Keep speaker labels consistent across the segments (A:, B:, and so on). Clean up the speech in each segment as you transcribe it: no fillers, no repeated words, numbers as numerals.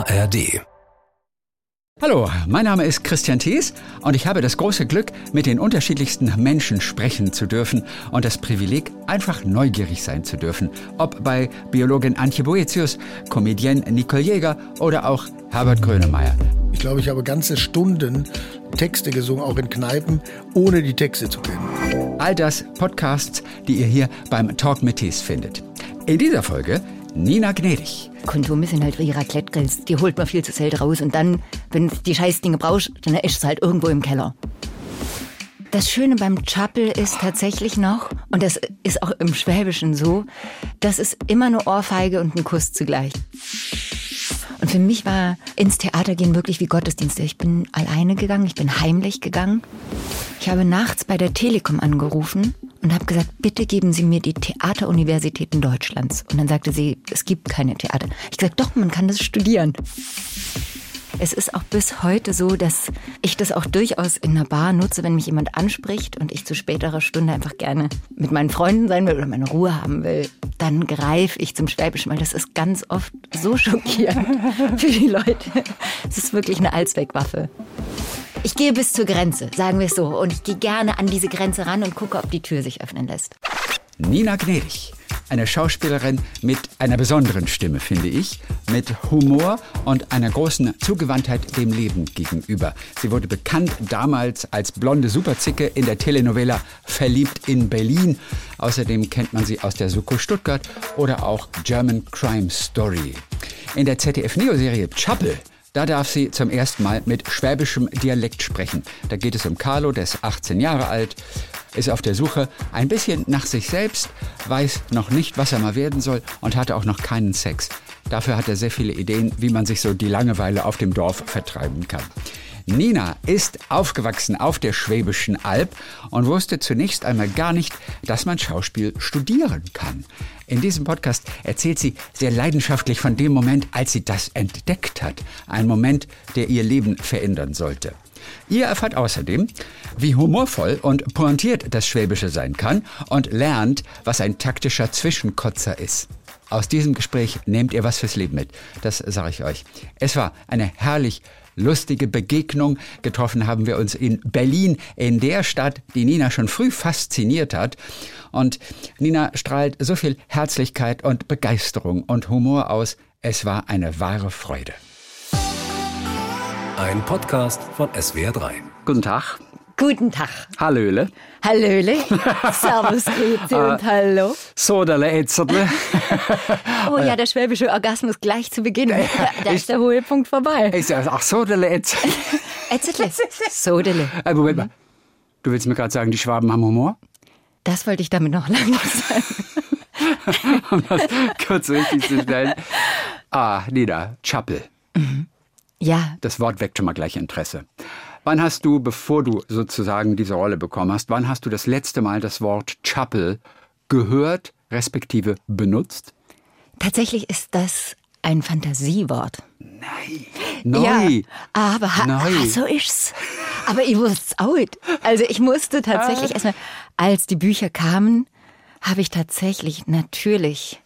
A: ARD.
B: Hallo, mein Name ist Christian Thees und ich habe das große Glück, mit den unterschiedlichsten Menschen sprechen zu dürfen und das Privileg, einfach neugierig sein zu dürfen. Ob bei Biologin Antje Boetius, Comedienne Nicole Jäger oder auch Herbert Grönemeyer.
C: Ich glaube, ich habe ganze Stunden Texte gesungen, auch in Kneipen, ohne die Texte zu kennen.
B: All das Podcasts, die ihr hier beim Talk mit Thees findet. In dieser Folge Nina Gnädig.
D: Kondome sind halt wie Raclette-Grills. Die holt man viel zu selten raus. Und dann, wenn die Scheißdinge brauchst, dann ist es halt irgendwo im Keller. Das Schöne beim Chappel ist tatsächlich noch, und das ist auch im Schwäbischen so, das ist immer eine Ohrfeige und ein Kuss zugleich. Und für mich war ins Theater gehen wirklich wie Gottesdienste. Ich bin alleine gegangen, ich bin heimlich gegangen. Ich habe nachts bei der Telekom angerufen und habe gesagt, bitte geben Sie mir die Theateruniversitäten Deutschlands. Und dann sagte sie, es gibt keine Theater. Ich gesagt, doch, man kann das studieren. Es ist auch bis heute so, dass ich das auch durchaus in einer Bar nutze, wenn mich jemand anspricht und ich zu späterer Stunde einfach gerne mit meinen Freunden sein will oder meine Ruhe haben will. Dann greife ich zum Schwäbischen, weil das ist ganz oft so schockierend für die Leute. Es ist wirklich eine Allzweckwaffe. Ich gehe bis zur Grenze, sagen wir es so. Und ich gehe gerne an diese Grenze ran und gucke, ob die Tür sich öffnen lässt.
B: Nina Gnädig. Eine Schauspielerin mit einer besonderen Stimme, finde ich, mit Humor und einer großen Zugewandtheit dem Leben gegenüber. Sie wurde bekannt damals als blonde Superzicke in der Telenovela Verliebt in Berlin. Außerdem kennt man sie aus der Soko Stuttgart oder auch German Crime Story. In der ZDF-Neo-Serie Chappel, da darf sie zum ersten Mal mit schwäbischem Dialekt sprechen. Da geht es um Carlo, der ist 18 Jahre alt, ist auf der Suche ein bisschen nach sich selbst, weiß noch nicht, was er mal werden soll und hatte auch noch keinen Sex. Dafür hat er sehr viele Ideen, wie man sich so die Langeweile auf dem Dorf vertreiben kann. Nina ist aufgewachsen auf der Schwäbischen Alb und wusste zunächst einmal gar nicht, dass man Schauspiel studieren kann. In diesem Podcast erzählt sie sehr leidenschaftlich von dem Moment, als sie das entdeckt hat. Ein Moment, der ihr Leben verändern sollte. Ihr erfahrt außerdem, wie humorvoll und pointiert das Schwäbische sein kann und lernt, was ein taktischer Zwischenkotzer ist. Aus diesem Gespräch nehmt ihr was fürs Leben mit, das sage ich euch. Es war eine herrlich lustige Begegnung. Getroffen haben wir uns in Berlin, in der Stadt, die Nina schon früh fasziniert hat. Und Nina strahlt so viel Herzlichkeit und Begeisterung und Humor aus. Es war eine wahre Freude.
A: Ein Podcast von SWR3.
B: Guten Tag.
D: Guten Tag.
B: Hallöle.
D: Hallöle. Servus, Grüezi und Hallo.
B: Sodale, Ätzerle.
D: Oh ja, der schwäbische Orgasmus gleich zu Beginn. Da ist der Höhepunkt vorbei.
B: Ach, Sodale, Ätzerle.
D: Ätzerle. Sodele.
B: Moment mal. Du willst mir gerade sagen, die Schwaben haben Humor?
D: Das wollte ich damit noch lange sagen.
B: Um das kurz richtig zu stellen. Nina, Chappel.
D: Ja.
B: Das Wort weckt schon mal gleich Interesse. Wann hast du, bevor du sozusagen diese Rolle bekommen hast, wann hast du das letzte Mal das Wort Chappel gehört, respektive benutzt?
D: Tatsächlich ist das ein Fantasiewort.
B: Nein.
D: Ja, aber so ist's. Aber ich wusste es auch. Also ich musste tatsächlich erstmal, als die Bücher kamen, habe ich tatsächlich natürlich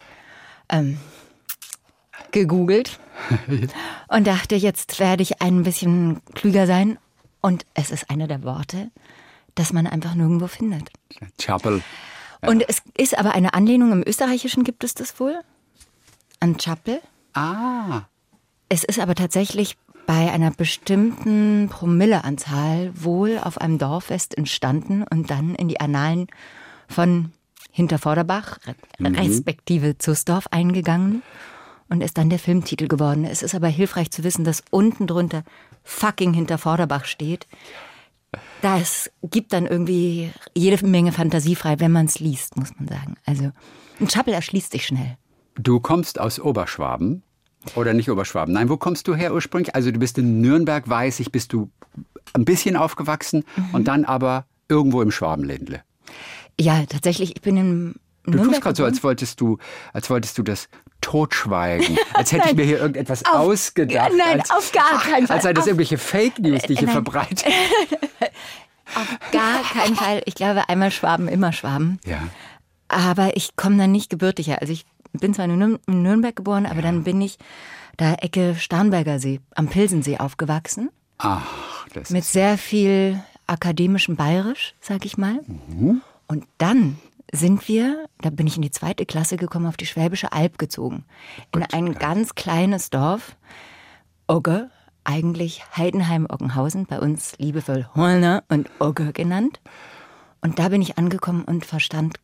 D: gegoogelt und dachte, jetzt werde ich ein bisschen klüger sein. Und es ist eine der Worte, das man einfach nirgendwo findet.
B: Chappel. Ja.
D: Und es ist aber eine Anlehnung, im Österreichischen gibt es das wohl, an Chappel. Es ist aber tatsächlich bei einer bestimmten Promilleanzahl wohl auf einem Dorffest entstanden und dann in die Annalen von Hintervorderbach, respektive Zusdorf eingegangen. Und ist dann der Filmtitel geworden. Es ist aber hilfreich zu wissen, dass unten drunter fucking Hintervorderbach steht. Das gibt dann irgendwie jede Menge Fantasie frei, wenn man es liest, muss man sagen. Also ein Chappel erschließt sich schnell.
B: Du kommst aus Oberschwaben. Oder nicht Oberschwaben. Nein, wo kommst du her ursprünglich? Also du bist in Nürnberg, weiß ich, bist du ein bisschen aufgewachsen und dann aber irgendwo im Schwabenländle.
D: Ja, tatsächlich, ich bin in
B: Du tust gerade so, als wolltest du das totschweigen. Als hätte ich mir hier irgendetwas ausgedacht.
D: Nein, auf gar keinen Fall.
B: Als sei das irgendwelche Fake News, die ich hier verbreite.
D: Auf gar keinen Fall. Ich glaube, einmal Schwaben, immer Schwaben.
B: Ja.
D: Aber ich komme da nicht gebürtig her. Also ich bin zwar in Nürnberg geboren, aber dann bin ich da Ecke Starnberger See, am Pilsensee aufgewachsen.
B: Ach, das
D: mit
B: ist...
D: sehr viel akademischem Bayerisch, sag ich mal. Und dann sind wir, da bin ich in die 2. Klasse gekommen, auf die Schwäbische Alb gezogen. In ein ganz kleines Dorf, Ogge, eigentlich Heidenheim-Oggenhausen, bei uns liebevoll Holner und Ogge genannt. Und da bin ich angekommen und verstand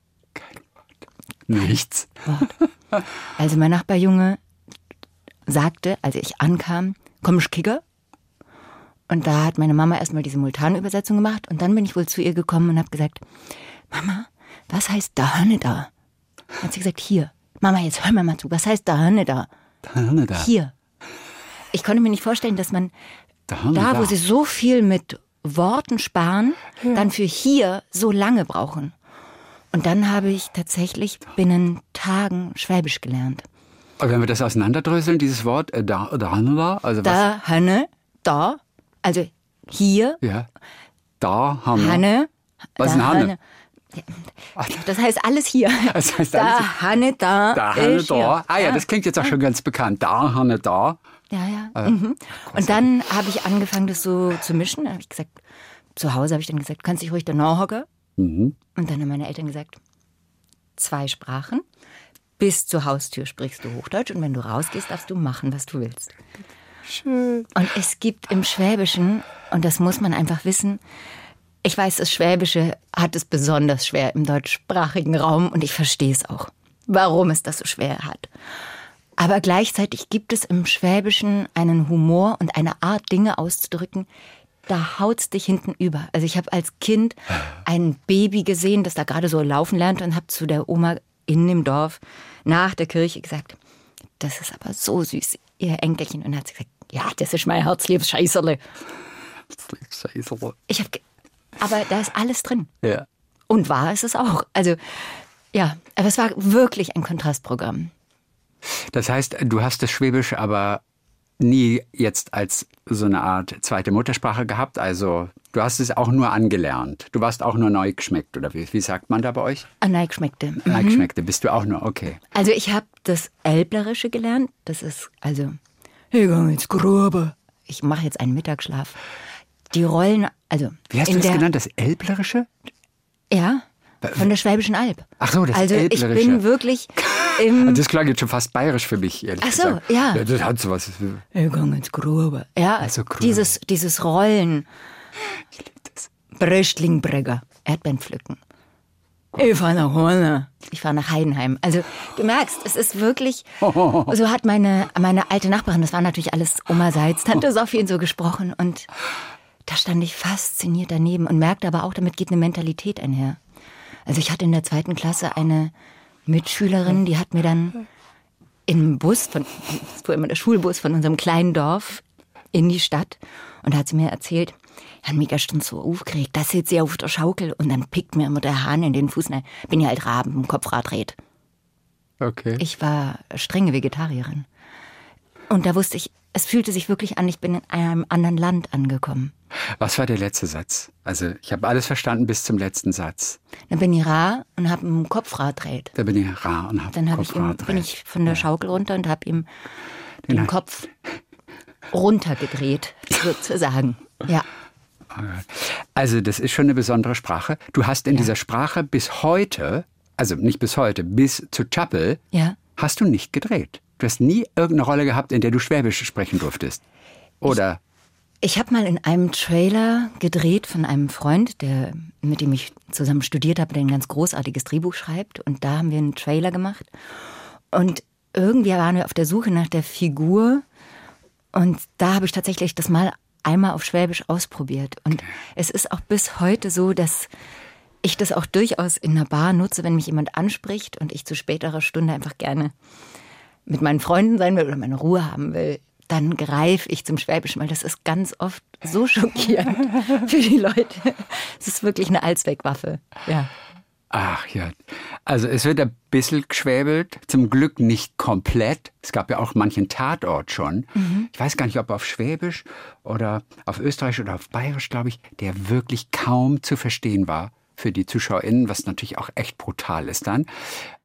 B: Nichts.
D: Wort. Also mein Nachbarjunge sagte, als ich ankam, komm ich kicker? Und da hat meine Mama erstmal die Simultanübersetzung gemacht und dann bin ich wohl zu ihr gekommen und habe gesagt, Mama, was heißt da Hörne da? Hat sie gesagt, hier. Mama, jetzt hör mir mal zu, was heißt da Hörne da?
B: Da.
D: Hier. Ich konnte mir nicht vorstellen, dass man da, wo sie so viel mit Worten sparen, dann für hier so lange brauchen. Und dann habe ich tatsächlich binnen Tagen Schwäbisch gelernt.
B: Aber wenn wir das auseinanderdröseln, dieses Wort da, also was?
D: Da, Hörne, da, also hier,
B: Ja. Da haben wir.
D: Hanne.
B: Was ist ein Hanne?
D: Das heißt alles hier.
B: Das heißt
D: da,
B: alles-
D: Hanne, da.
B: Da, Hanne,
D: ist
B: da.
D: hier.
B: Ah ja, das klingt jetzt auch schon ganz bekannt. Da, Hanne, da.
D: Ja. Und dann habe ich angefangen, das so zu mischen. Dann habe ich gesagt, zu Hause habe ich dann gesagt, kannst dich ruhig da nachhocken. Und dann haben meine Eltern gesagt, 2 Sprachen. Bis zur Haustür sprichst du Hochdeutsch und wenn du rausgehst, darfst du machen, was du willst. Schön. Und es gibt im Schwäbischen, und das muss man einfach wissen, ich weiß, das Schwäbische hat es besonders schwer im deutschsprachigen Raum und ich verstehe es auch, warum es das so schwer hat. Aber gleichzeitig gibt es im Schwäbischen einen Humor und eine Art, Dinge auszudrücken, da haut's dich hinten über. Also ich habe als Kind ein Baby gesehen, das da gerade so laufen lernte und habe zu der Oma in dem Dorf nach der Kirche gesagt, das ist aber so süß, ihr Enkelchen. Und dann hat sie gesagt, ja, das ist mein herzliebes Scheißerle. Aber da ist alles drin.
B: Ja.
D: Und wahr ist es auch. Also ja, aber es war wirklich ein Kontrastprogramm.
B: Das heißt, du hast das Schwäbisch aber nie jetzt als so eine Art zweite Muttersprache gehabt. Also du hast es auch nur angelernt. Du warst auch nur neu geschmeckt, oder wie sagt man da bei euch?
D: Nein, geschmeckte.
B: Neu geschmeckte, bist du auch nur, okay.
D: Also ich habe das Elblerische gelernt. Das ist also, ich gehe ins Grube. Ich mache jetzt einen Mittagsschlaf. Die Rollen, also
B: Wie hast du das genannt, das Elblerische?
D: Ja, von der Schwäbischen Alb.
B: Ach so, das
D: also
B: Elblerische.
D: Ich bin wirklich im...
B: Das klang jetzt schon fast bayerisch für mich, ehrlich gesagt.
D: Ach so, ja.
B: Das hat sowas.
D: Ich gehe ins Grube. Ja,
B: Also Grube.
D: Dieses Rollen.
B: Ich liebe das.
D: Bröstlingbrügger, Erdbeeren pflücken. Ich fahre nach Horne. Ich fahre nach Heidenheim. Also du merkst, es ist wirklich, so hat meine alte Nachbarin, das war natürlich alles Omerseits, Tante Sophie und so gesprochen und da stand ich fasziniert daneben und merkte aber auch, damit geht eine Mentalität einher. Also ich hatte in der 2. Klasse eine Mitschülerin, die hat mir dann im Bus, das fuhr immer der Schulbus von unserem kleinen Dorf in die Stadt und da hat sie mir erzählt, ich habe mich gestern so aufgeregt, da sitzt sie auf der Schaukel und dann pickt mir immer der Hahn in den Fuß. Nein, bin ja halt Raben, im Kopfrad dreht.
B: Okay.
D: Ich war strenge Vegetarierin. Und da wusste ich, es fühlte sich wirklich an, ich bin in einem anderen Land angekommen.
B: Was war der letzte Satz? Also ich habe alles verstanden bis zum letzten Satz.
D: Dann bin ich rar und habe im Kopfrad dreht.
B: Da bin ich rar und habe
D: Dann bin ich von der Schaukel runter und habe ihm den Kopf runtergedreht, sozusagen. Ja.
B: Also das ist schon eine besondere Sprache. Du hast in dieser Sprache bis heute, also nicht bis heute, bis zu Chappell, hast du nicht gedreht. Du hast nie irgendeine Rolle gehabt, in der du Schwäbisch sprechen durftest. Oder?
D: Ich habe mal in einem Trailer gedreht von einem Freund, mit dem ich zusammen studiert habe, der ein ganz großartiges Drehbuch schreibt. Und da haben wir einen Trailer gemacht. Und irgendwie waren wir auf der Suche nach der Figur. Und da habe ich tatsächlich das mal einmal auf Schwäbisch ausprobiert. Und es ist auch bis heute so, dass ich das auch durchaus in einer Bar nutze, wenn mich jemand anspricht und ich zu späterer Stunde einfach gerne mit meinen Freunden sein will oder meine Ruhe haben will. Dann greife ich zum Schwäbischen, weil das ist ganz oft so schockierend für die Leute. Es ist wirklich eine Allzweckwaffe. Ja.
B: Ach ja, also es wird ein bisschen geschwäbelt, zum Glück nicht komplett. Es gab ja auch manchen Tatort schon. Ich weiß gar nicht, ob auf Schwäbisch oder auf Österreichisch oder auf Bayerisch, glaube ich, der wirklich kaum zu verstehen war für die ZuschauerInnen, was natürlich auch echt brutal ist dann.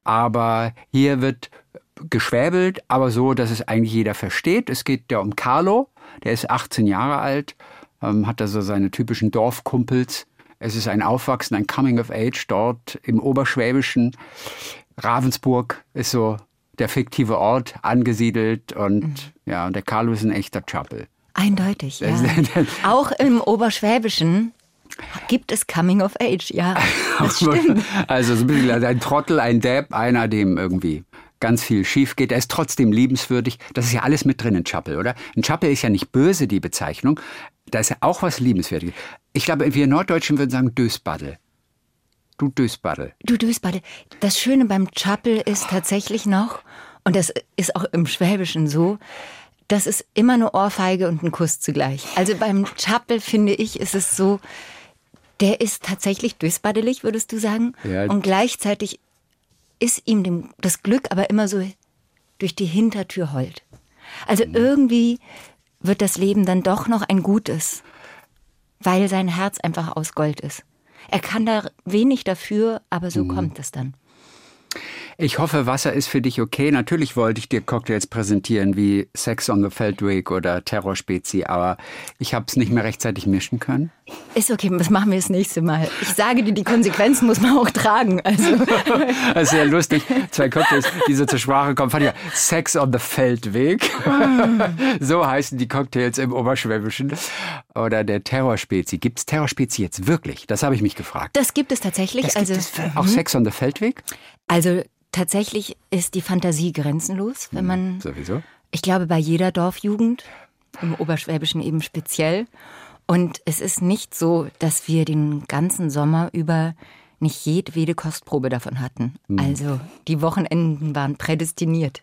B: Aber hier wird geschwäbelt, aber so, dass es eigentlich jeder versteht. Es geht ja um Carlo, der ist 18 Jahre alt, hat also seine typischen Dorfkumpels. Es ist ein Aufwachsen, ein Coming of Age dort im Oberschwäbischen. Ravensburg ist so der fiktive Ort, angesiedelt und ja, der Carlo ist ein echter Chappel.
D: Eindeutig, ja. Auch im Oberschwäbischen gibt es Coming of Age, ja, das stimmt.
B: Also so ein bisschen ein Trottel, ein Depp, einer, dem irgendwie ganz viel schief geht. Er ist trotzdem liebenswürdig. Das ist ja alles mit drin in Chappel, oder? Ein Chappel ist ja nicht böse, die Bezeichnung. Da ist ja auch was Liebenswürdiges. Ich glaube, wir Norddeutschen würden sagen Dösbaddel. Du Dösbaddel.
D: Du Dösbaddel. Das Schöne beim Chappel ist tatsächlich noch, und das ist auch im Schwäbischen so, das ist immer eine Ohrfeige und ein Kuss zugleich. Also beim Chappel, finde ich, ist es so, der ist tatsächlich dösbaddelig, würdest du sagen? Ja. Und gleichzeitig ist ihm das Glück aber immer so durch die Hintertür hold. Also irgendwie wird das Leben dann doch noch ein gutes, weil sein Herz einfach aus Gold ist. Er kann da wenig dafür, aber so kommt es dann.
B: Ich hoffe, Wasser ist für dich okay. Natürlich wollte ich dir Cocktails präsentieren wie Sex on the Feldweg oder Terror Spezi, aber ich habe es nicht mehr rechtzeitig mischen können.
D: Ist okay, das machen wir das nächste Mal. Ich sage dir, die Konsequenzen muss man auch tragen. Also.
B: Das ist sehr lustig. 2 Cocktails, die so zur Sprache kommen. Fand ich ja Sex on the Feldweg. So heißen die Cocktails im Oberschwäbischen. Oder der Terror Spezi. Gibt es Terror Spezi jetzt wirklich? Das habe ich mich gefragt.
D: Das gibt es tatsächlich.
B: Das gibt es auch Sex on the Feldweg?
D: Also tatsächlich ist die Fantasie grenzenlos, wenn man,
B: sowieso.
D: Ich glaube, bei jeder Dorfjugend, im Oberschwäbischen eben speziell. Und es ist nicht so, dass wir den ganzen Sommer über nicht jedwede Kostprobe davon hatten. Also die Wochenenden waren prädestiniert.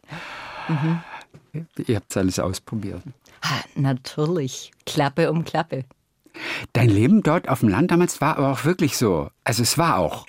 B: Ihr habt alles ausprobiert.
D: Natürlich, Klappe um Klappe.
B: Dein Leben dort auf dem Land damals war aber auch wirklich so. Also es war auch.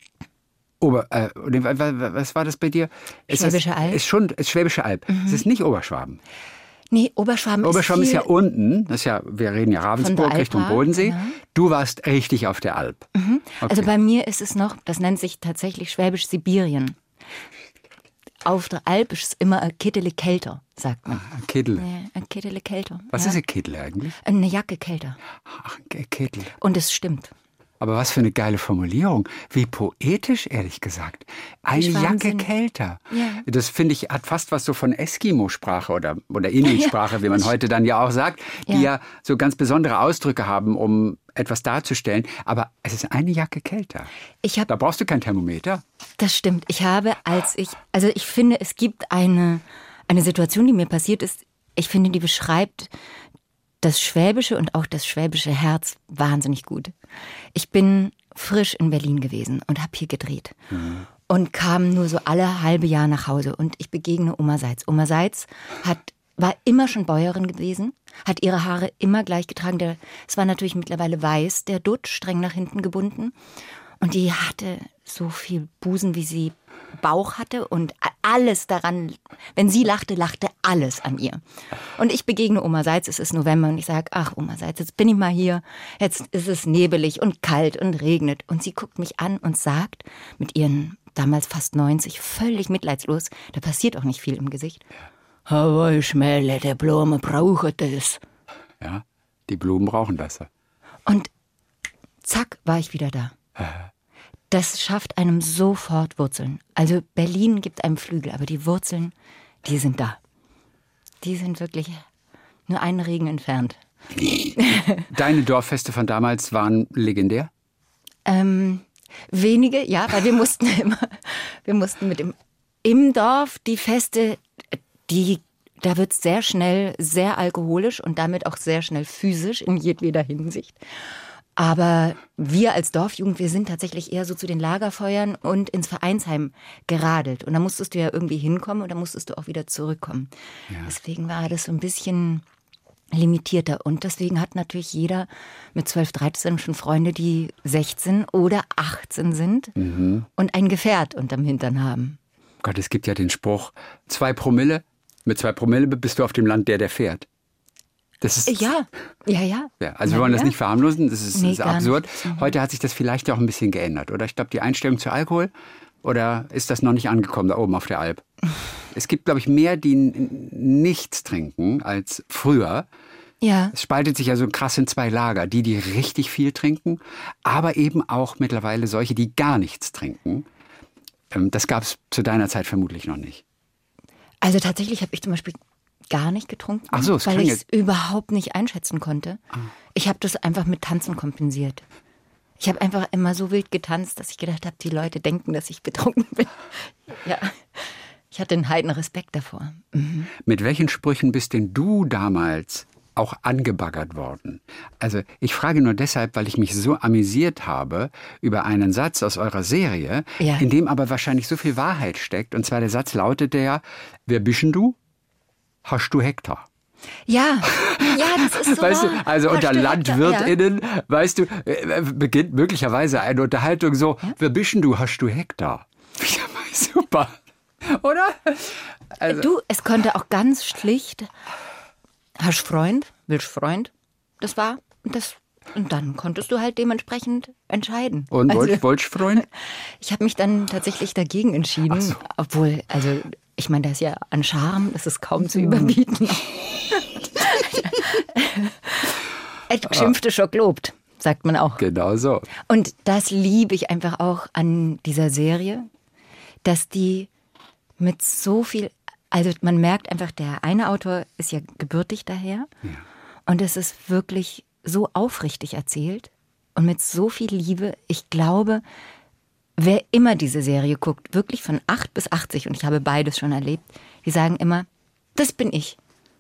B: Was war das bei dir?
D: Schwäbische Alb.
B: Ist Schwäbische Alb. Es ist nicht Oberschwaben.
D: Nee, Oberschwaben
B: ist ja unten. Das ist ja, wir reden ja Ravensburg Richtung Bodensee. Ja. Du warst richtig auf der Alb. Okay.
D: Also bei mir ist es noch, das nennt sich tatsächlich Schwäbisch-Sibirien. Auf der Alp ist es immer ein Kittele kälter, sagt man.
B: Ein Kittel.
D: Ja, ein Kittele kälter.
B: Was ist ein Kittel eigentlich?
D: Eine Jacke kälter.
B: Ach, ein Kittel.
D: Und es stimmt.
B: Aber was für eine geile Formulierung. Wie poetisch, ehrlich gesagt. Eine Jacke kälter. Ja. Das finde ich, hat fast was so von Eskimo-Sprache oder Inuit-Sprache, wie man heute dann ja auch sagt, die ja so ganz besondere Ausdrücke haben, um etwas darzustellen. Aber es ist eine Jacke kälter. Da brauchst du kein Thermometer.
D: Das stimmt. Ich finde, es gibt eine Situation, die mir passiert ist. Ich finde, die beschreibt das Schwäbische und auch das schwäbische Herz wahnsinnig gut. Ich bin frisch in Berlin gewesen und habe hier gedreht. Und kam nur so alle halbe Jahr nach Hause. Und ich begegne Oma Seitz. Oma Seitz war immer schon Bäuerin gewesen, hat ihre Haare immer gleich getragen. Es war natürlich mittlerweile weiß, der Dutt, streng nach hinten gebunden. Und die hatte so viel Busen, wie sie Bauch hatte und alles daran, wenn sie lachte, lachte alles an ihr. Und ich begegne Oma Seitz, es ist November und ich sage, ach Oma Seitz, jetzt bin ich mal hier, jetzt ist es nebelig und kalt und regnet. Und sie guckt mich an und sagt, mit ihren damals fast 90, völlig mitleidslos, da passiert auch nicht viel im Gesicht. Aber Schmäle, der Blume braucht das.
B: Ja, die Blumen brauchen das.
D: Und zack, war ich wieder da. Das schafft einem sofort Wurzeln. Also Berlin gibt einem Flügel, aber die Wurzeln, die sind da. Die sind wirklich nur einen Regen entfernt.
B: Deine Dorffeste von damals waren legendär?
D: Wenige, ja, weil wir mussten im Dorf die Feste, da wird es sehr schnell sehr alkoholisch und damit auch sehr schnell physisch in jedweder Hinsicht. Aber wir als Dorfjugend, wir sind tatsächlich eher so zu den Lagerfeuern und ins Vereinsheim geradelt. Und da musstest du ja irgendwie hinkommen und da musstest du auch wieder zurückkommen. Ja. Deswegen war das so ein bisschen limitierter. Und deswegen hat natürlich jeder mit 12, 13 schon Freunde, die 16 oder 18 sind und ein Gefährt unterm Hintern haben.
B: Gott, es gibt ja den Spruch, 2 Promille, mit 2 Promille bist du auf dem Land der fährt. Das ist,
D: ja.
B: Also wir wollen das nicht verharmlosen, das ist absurd. Heute hat sich das vielleicht auch ein bisschen geändert, oder? Ich glaube, die Einstellung zu Alkohol Oder ist das noch nicht angekommen da oben auf der Alp? Es gibt, glaube ich, mehr, die nichts trinken als früher.
D: Ja.
B: Es spaltet sich ja so krass in 2 Lager. Die richtig viel trinken, aber eben auch mittlerweile solche, die gar nichts trinken. Das gab es zu deiner Zeit vermutlich noch nicht.
D: Also tatsächlich habe ich zum Beispiel gar nicht getrunken,
B: Ach so,
D: weil ich es überhaupt nicht einschätzen konnte. Ich habe das einfach mit Tanzen kompensiert. Ich habe einfach immer so wild getanzt, dass ich gedacht habe, die Leute denken, dass ich betrunken bin. Ja, ich hatte einen heiden Respekt davor. Mhm.
B: Mit welchen Sprüchen bist denn du damals auch angebaggert worden? Also ich frage nur deshalb, weil ich mich so amüsiert habe über einen Satz aus eurer Serie,
D: Ja.
B: in dem aber wahrscheinlich so viel Wahrheit steckt. Und zwar der Satz lautete ja, wer bist denn du? Hast du Hektar?
D: Ja, das ist so
B: Weißt
D: wahr.
B: du, also
D: Hast
B: unter
D: du Hektar?
B: LandwirtInnen, weißt du, beginnt möglicherweise eine Unterhaltung so, wer bist denn du? Hast du Hektar? Ja, super. Oder? Also,
D: Du, es konnte auch ganz schlicht, hast Freund, willst Freund? Das war das. Und dann konntest du halt dementsprechend entscheiden.
B: und
D: Also,
B: wollt's Freund?
D: ich habe mich dann tatsächlich dagegen entschieden.
B: Ach so.
D: Obwohl, also ich meine, das ist ja an Charme, das ist kaum zu überbieten. Et geschimpfte schon gelobt, sagt man auch.
B: Genau so.
D: Und das liebe ich einfach auch an dieser Serie, dass die mit so viel, also man merkt einfach, der eine Autor ist ja gebürtig daher und es ist wirklich so aufrichtig erzählt und mit so viel Liebe. Ich glaube, wer immer diese Serie guckt, wirklich von 8 bis 80, und ich habe beides schon erlebt, die sagen immer, das bin ich.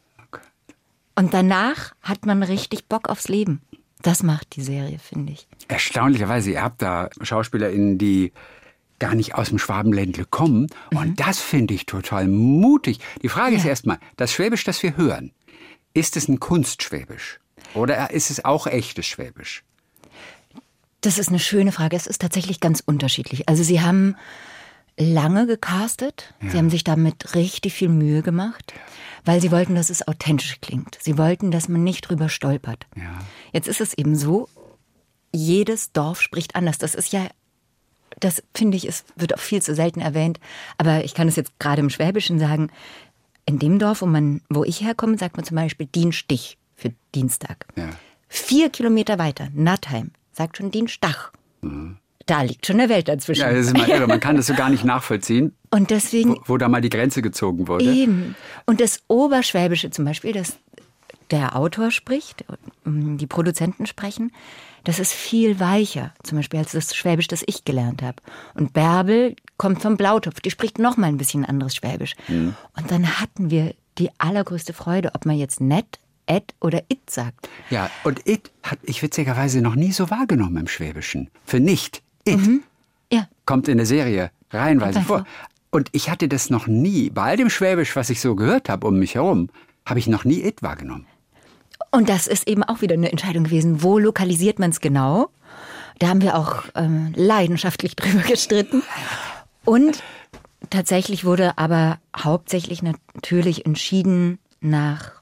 D: Und danach hat man richtig Bock aufs Leben. Das macht die Serie, finde ich.
B: Erstaunlicherweise, ihr habt da SchauspielerInnen, die gar nicht aus dem Schwabenländle kommen. Und das finde ich total mutig. Die Frage ist erstmal, das Schwäbisch, das wir hören, ist es ein Kunstschwäbisch? Oder ist es auch echtes Schwäbisch?
D: Das ist eine schöne Frage. Es ist tatsächlich ganz unterschiedlich. Also sie haben lange gecastet. Sie haben sich damit richtig viel Mühe gemacht, weil sie wollten, dass es authentisch klingt. Sie wollten, dass man nicht drüber stolpert.
B: Ja.
D: Jetzt ist es eben so, jedes Dorf spricht anders. Das ist ja, das finde ich, es wird auch viel zu selten erwähnt. Aber ich kann es jetzt gerade im Schwäbischen sagen. In dem Dorf, wo ich herkomme, sagt man zum Beispiel Dienstich für Dienstag.
B: Ja.
D: 4 Kilometer weiter, Nattheim, sagt schon Dienstag. Da liegt schon eine Welt dazwischen.
B: Ja, das ist mal irre. Man kann das so gar nicht nachvollziehen,
D: Und deswegen
B: wo da mal die Grenze gezogen wurde.
D: eben. Und das Oberschwäbische zum Beispiel, das der Autor spricht, die Produzenten sprechen, das ist viel weicher, zum Beispiel als das Schwäbisch, das ich gelernt habe. Und Bärbel kommt vom Blautopf, die spricht noch mal ein bisschen anderes Schwäbisch. Und dann hatten wir die allergrößte Freude, ob man jetzt nett, et oder it sagt.
B: Ja, und it habe ich witzigerweise noch nie so wahrgenommen im Schwäbischen. Für nicht. It
D: Ja,
B: kommt in der Serie reihenweise
D: Kommt
B: vor.
D: einfach.
B: Und ich hatte das noch nie, bei all dem Schwäbisch, was ich so gehört habe um mich herum, habe ich noch nie it wahrgenommen.
D: und das ist eben auch wieder eine Entscheidung gewesen. Wo lokalisiert man es genau? Da haben wir auch leidenschaftlich drüber gestritten. Und tatsächlich wurde aber hauptsächlich natürlich entschieden nach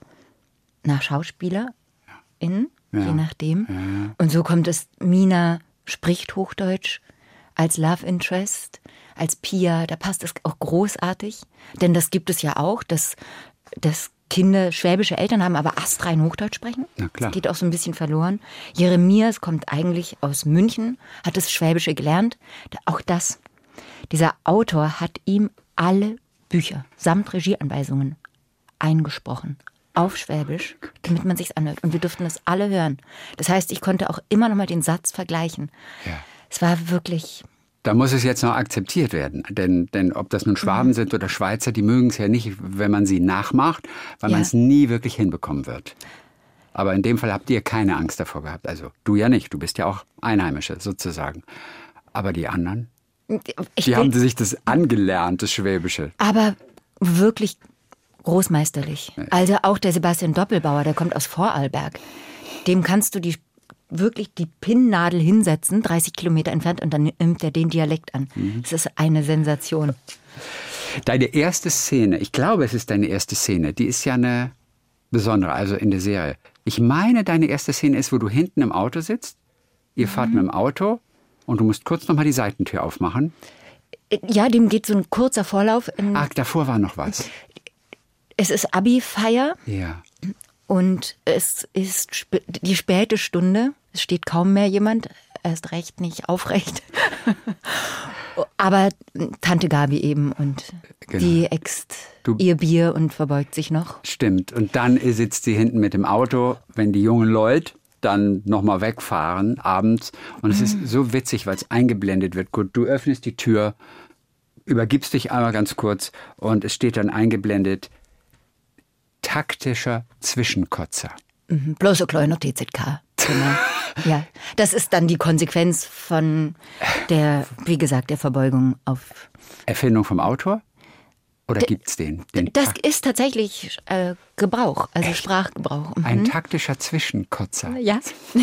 D: SchauspielerInnen, je nachdem. Ja. Und so kommt es, Mina spricht Hochdeutsch als Love Interest, als Pia, da passt es auch großartig. Denn das gibt es ja auch, dass Kinder schwäbische Eltern haben, aber astrein Hochdeutsch sprechen.
B: Na klar.
D: Das geht auch so ein bisschen verloren. Jeremias kommt eigentlich aus München, hat das Schwäbische gelernt. Auch das. Dieser Autor hat ihm alle Bücher samt Regieanweisungen eingesprochen. Auf Schwäbisch, damit man sich's anhört. Und wir durften das alle hören. Das heißt, ich konnte auch immer noch mal den Satz vergleichen.
B: Ja.
D: Es war wirklich...
B: Da muss es jetzt noch akzeptiert werden. Denn ob das nun Schwaben sind oder Schweizer, die mögen es ja nicht, wenn man sie nachmacht, weil man es nie wirklich hinbekommen wird. Aber in dem Fall habt ihr keine Angst davor gehabt. Also du ja nicht, du bist ja auch Einheimische sozusagen. Aber die anderen, die haben sich das angelernt, das Schwäbische.
D: Aber wirklich großmeisterlich. Also auch der Sebastian Doppelbauer, der kommt aus Vorarlberg. Dem kannst du wirklich die Pinnnadel hinsetzen, 30 Kilometer entfernt, und dann nimmt er den Dialekt an. Das ist eine Sensation.
B: Deine erste Szene, ich glaube, es ist deine erste Szene, die ist ja eine besondere, also in der Serie. Ich meine, deine erste Szene ist, wo du hinten im Auto sitzt, ihr fahrt mit dem Auto und du musst kurz nochmal die Seitentür aufmachen.
D: Ja, dem geht so ein kurzer Vorlauf.
B: Davor war noch was.
D: Es ist Abi-Feier.
B: Ja.
D: Und es ist die späte Stunde. Es steht kaum mehr jemand. Erst recht nicht aufrecht. Aber Tante Gabi eben und die äxt ihr Bier und verbeugt sich noch.
B: Stimmt. Und dann sitzt sie hinten mit dem Auto, wenn die jungen Leute dann nochmal wegfahren abends. Und es ist so witzig, weil es eingeblendet wird. Gut, du öffnest die Tür, übergibst dich einmal ganz kurz und es steht dann eingeblendet, taktischer Zwischenkotzer.
D: Bloß ein kleiner TZK. Genau. Ja, das ist dann die Konsequenz von der, wie gesagt, der Verbeugung auf...
B: Erfindung vom Autor? Oder gibt's den
D: das ist tatsächlich Gebrauch, also echt? Sprachgebrauch.
B: Ein taktischer Zwischenkotzer.
D: Ja.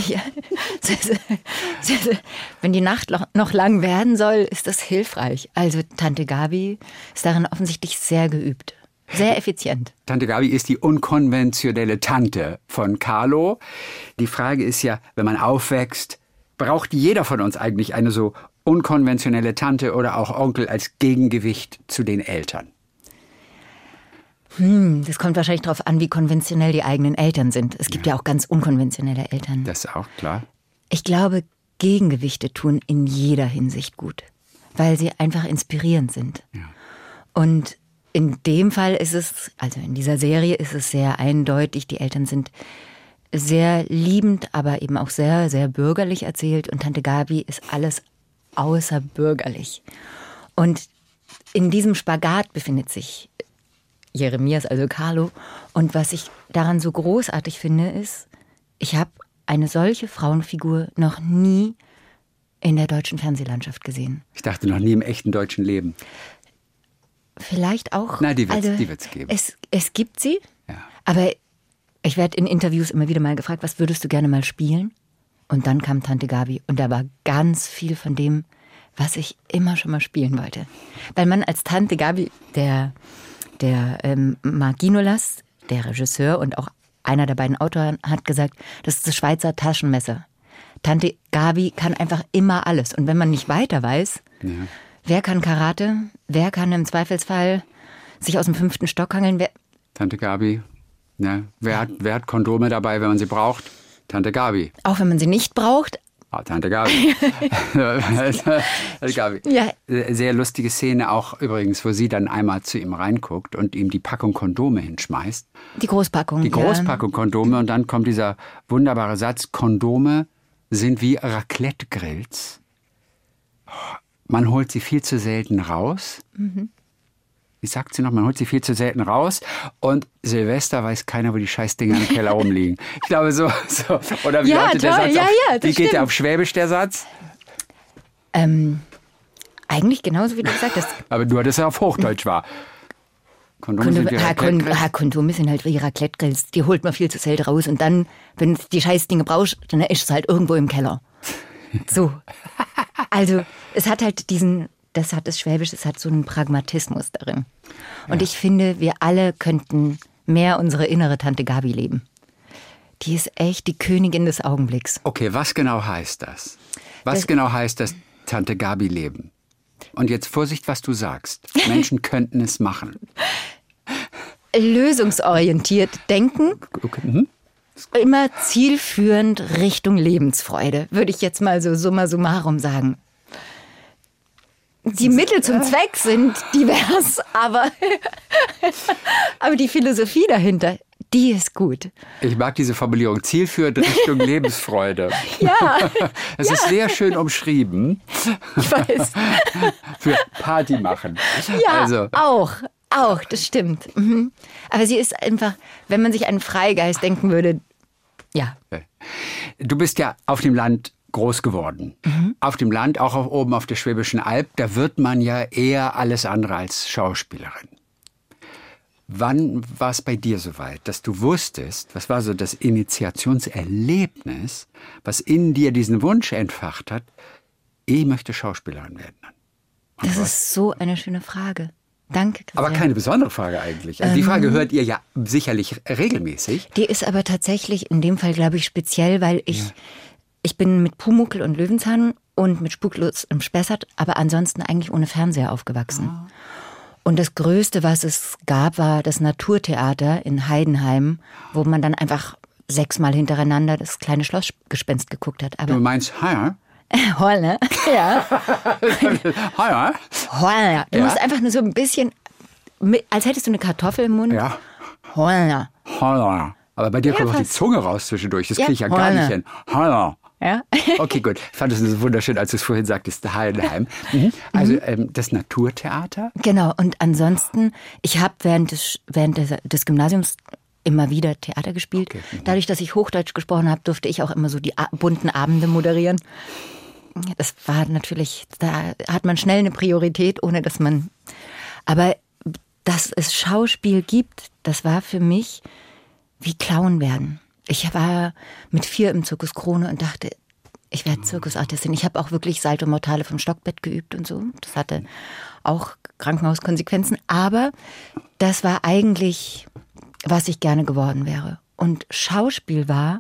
D: Wenn die Nacht noch lang werden soll, ist das hilfreich. Also Tante Gabi ist darin offensichtlich sehr geübt. Sehr effizient.
B: Tante Gabi ist die unkonventionelle Tante von Carlo. Die Frage ist ja, wenn man aufwächst, braucht jeder von uns eigentlich eine so unkonventionelle Tante oder auch Onkel als Gegengewicht zu den Eltern?
D: Das kommt wahrscheinlich darauf an, wie konventionell die eigenen Eltern sind. Es gibt ja auch ganz unkonventionelle Eltern.
B: Das ist auch klar.
D: Ich glaube, Gegengewichte tun in jeder Hinsicht gut, weil sie einfach inspirierend sind. Ja. Und in dem Fall ist es, also in dieser Serie ist es sehr eindeutig, die Eltern sind sehr liebend, aber eben auch sehr, sehr bürgerlich erzählt und Tante Gabi ist alles außer bürgerlich. Und in diesem Spagat befindet sich Jeremias, also Carlo. Und was ich daran so großartig finde, ist, ich habe eine solche Frauenfigur noch nie in der deutschen Fernsehlandschaft gesehen.
B: Ich dachte noch nie im echten deutschen Leben.
D: Vielleicht auch.
B: Nein, die wird's geben.
D: Es gibt sie,
B: ja.
D: Aber ich werde in Interviews immer wieder mal gefragt, was würdest du gerne mal spielen? Und dann kam Tante Gabi und da war ganz viel von dem, was ich immer schon mal spielen wollte. Weil man als Tante Gabi, der Marc Ginolas, der Regisseur und auch einer der beiden Autoren, hat gesagt, das ist das Schweizer Taschenmesser. Tante Gabi kann einfach immer alles. Und wenn man nicht weiter weiß, wer kann Karate, wer kann im Zweifelsfall sich aus dem 5. Stock hangeln?
B: Tante Gabi. Ja. Wer hat Kondome dabei, wenn man sie braucht? Tante Gabi.
D: Auch wenn man sie nicht braucht?
B: Tante Gabi. Gabi.
D: Ja.
B: Sehr lustige Szene auch übrigens, wo sie dann einmal zu ihm reinguckt und ihm die Packung Kondome hinschmeißt.
D: Die Großpackung.
B: Die Großpackung Kondome und dann kommt dieser wunderbare Satz, Kondome sind wie Raclette-Grills. Man holt sie viel zu selten raus. Wie sagt sie noch? Man holt sie viel zu selten raus. Und Silvester weiß keiner, wo die Scheißdinger im Keller rumliegen. Ich glaube so. Oder wie lautet der Satz? Wie geht der auf Schwäbisch, der Satz?
D: Eigentlich genauso, wie du gesagt hast.
B: Aber nur, dass er auf Hochdeutsch war. Kondome sind
D: halt wie Raclette-Grills. Die holt man viel zu selten raus. Und dann, wenn du die Scheißdinge brauchst, dann ist es halt irgendwo im Keller. So. Also, es hat halt das hat das Schwäbisch, es hat so einen Pragmatismus darin. Und ich finde, wir alle könnten mehr unsere innere Tante Gabi leben. Die ist echt die Königin des Augenblicks.
B: Okay, was genau heißt das? Was genau heißt das Tante Gabi leben? Und jetzt Vorsicht, was du sagst. Menschen könnten es machen.
D: Lösungsorientiert denken.
B: Okay.
D: Immer zielführend Richtung Lebensfreude, würde ich jetzt mal so summa summarum sagen. Die Mittel zum Zweck sind divers, aber die Philosophie dahinter, die ist gut.
B: Ich mag diese Formulierung, zielführend Richtung Lebensfreude.
D: Ja.
B: Es ist sehr schön umschrieben.
D: Ich weiß.
B: Für Party machen.
D: Ja, also. Auch, das stimmt. Aber sie ist einfach, wenn man sich einen Freigeist denken würde, ja.
B: Du bist ja auf dem Land groß geworden. Auf dem Land, auch oben auf der Schwäbischen Alb, da wird man ja eher alles andere als Schauspielerin. Wann war es bei dir soweit, dass du wusstest, was war so das Initiationserlebnis, was in dir diesen Wunsch entfacht hat, ich möchte Schauspielerin werden?
D: Das ist so eine schöne Frage. Danke, Christian.
B: Aber keine besondere Frage eigentlich. Also die Frage hört ihr ja sicherlich regelmäßig.
D: Die ist aber tatsächlich in dem Fall, glaube ich, speziell, weil ich bin mit Pumuckl und Löwenzahn und mit Spuklos im Spessart, aber ansonsten eigentlich ohne Fernseher aufgewachsen. Und das Größte, was es gab, war das Naturtheater in Heidenheim, wo man dann einfach 6-mal hintereinander das kleine Schlossgespenst geguckt hat. Aber
B: Du meinst, ja?
D: Holle, ja.
B: Ja.
D: Holle. Du musst einfach nur so ein bisschen, als hättest du eine Kartoffel im Mund.
B: Ja.
D: Holle.
B: Holla. Aber bei dir
D: Ja,
B: kommt auch die
D: fast.
B: Zunge raus zwischendurch. Das
D: Ja,
B: kriege ich ja gar
D: holla.
B: nicht hin. Holla.
D: Ja.
B: Okay, gut. Ich fand es so wunderschön, als du es vorhin sagtest, Heidenheim. Also das Naturtheater.
D: Genau, und ansonsten, ich habe während des Gymnasiums immer wieder Theater gespielt.
B: Okay.
D: Dadurch, dass ich Hochdeutsch gesprochen habe, durfte ich auch immer so die bunten Abende moderieren. Das war natürlich, da hat man schnell eine Priorität, ohne dass man... Aber dass es Schauspiel gibt, das war für mich wie Clown werden. Ich war mit 4 im Zirkus Krone und dachte, ich werde Zirkusartistin. Ich habe auch wirklich Salto Mortale vom Stockbett geübt und so. Das hatte auch Krankenhauskonsequenzen. Aber das war eigentlich, was ich gerne geworden wäre. Und Schauspiel war,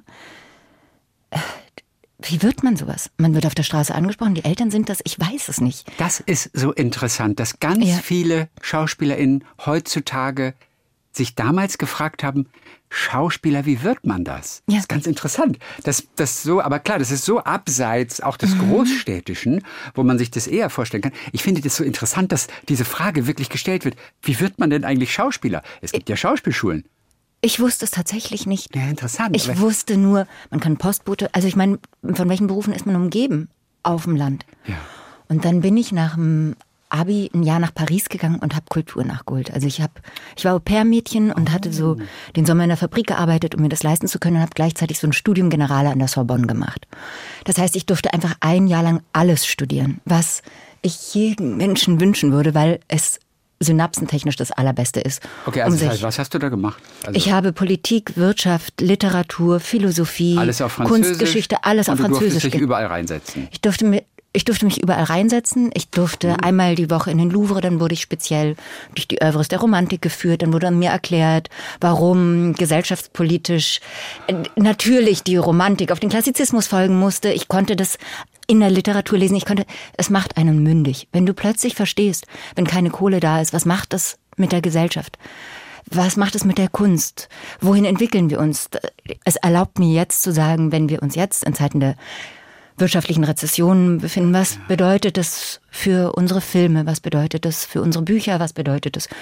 D: wie wird man sowas? Man wird auf der Straße angesprochen, die Eltern sind das, ich weiß es nicht.
B: Das ist so interessant, dass ganz viele SchauspielerInnen heutzutage sich damals gefragt haben, Schauspieler, wie wird man das?
D: Ja.
B: Das ist ganz interessant. Das so, aber klar, das ist so abseits auch des Großstädtischen, wo man sich das eher vorstellen kann. Ich finde das so interessant, dass diese Frage wirklich gestellt wird. Wie wird man denn eigentlich Schauspieler? Es gibt ja Schauspielschulen.
D: Ich wusste es tatsächlich nicht.
B: Ja, interessant.
D: Ich wusste nur, man kann Postbote, also ich meine, von welchen Berufen ist man umgeben auf dem Land?
B: Ja.
D: Und dann bin ich nach dem Abi ein Jahr nach Paris gegangen und habe Kultur nachgeholt. Also ich war Au-pair-Mädchen und hatte so den Sommer in der Fabrik gearbeitet, um mir das leisten zu können und habe gleichzeitig so ein Studium Generale an der Sorbonne gemacht. Das heißt, ich durfte einfach ein Jahr lang alles studieren, was ich jedem Menschen wünschen würde, weil es synapsentechnisch das Allerbeste ist.
B: Okay, also das heißt, was hast du da gemacht? Also
D: Ich habe Politik, Wirtschaft, Literatur, Philosophie,
B: alles auf Französisch,
D: Kunstgeschichte, alles auf
B: und du
D: Französisch.
B: durftest dich überall reinsetzen.
D: Ich durfte mich überall reinsetzen. Ich durfte einmal die Woche in den Louvre, dann wurde ich speziell durch die Œuvres der Romantik geführt. Dann wurde mir erklärt, warum gesellschaftspolitisch natürlich die Romantik auf den Klassizismus folgen musste. Ich konnte das in der Literatur lesen. Es macht einen mündig. Wenn du plötzlich verstehst, wenn keine Kohle da ist, was macht das mit der Gesellschaft? Was macht es mit der Kunst? Wohin entwickeln wir uns? Es erlaubt mir jetzt zu sagen, wenn wir uns jetzt in Zeiten der wirtschaftlichen Rezessionen befinden, was bedeutet das für unsere Filme? Was bedeutet das für unsere Bücher? Was bedeutet das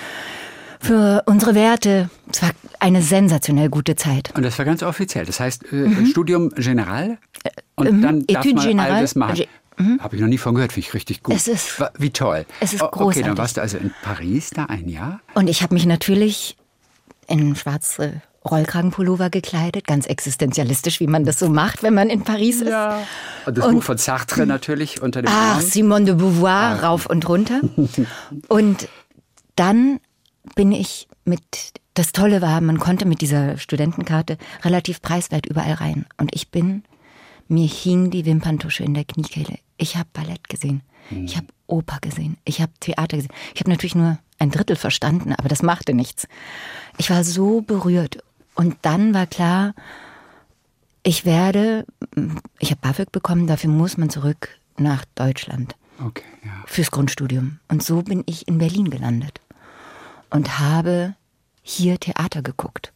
D: für unsere Werte? Es war eine sensationell gute Zeit.
B: Und das war ganz offiziell. Das heißt, Studium General und dann darf
D: Études
B: man
D: Générales.
B: alles machen. Habe ich noch nie von gehört, finde ich richtig gut.
D: Es ist-
B: Wie toll.
D: es ist
B: Okay,
D: großartig.
B: dann warst du also in Paris da ein Jahr.
D: Und ich habe mich natürlich in schwarze Rollkragenpullover gekleidet, ganz existenzialistisch, wie man das so macht, wenn man in Paris ist.
B: Und das Buch von Sartre natürlich unter dem
D: Ach,
B: Arm.
D: Simone de Beauvoir, rauf und runter. Und dann bin ich das Tolle war, man konnte mit dieser Studentenkarte relativ preiswert überall rein. Und mir hing die Wimperntusche in der Kniekehle. Ich habe Ballett gesehen, ich habe Oper gesehen, ich habe Theater gesehen. Ich habe natürlich nur 1/3 verstanden, aber das machte nichts. Ich war so berührt. Und dann war klar, ich habe BAföG bekommen, dafür muss man zurück nach Deutschland
B: Okay, ja.
D: fürs Grundstudium. Und so bin ich in Berlin gelandet und habe hier Theater geguckt.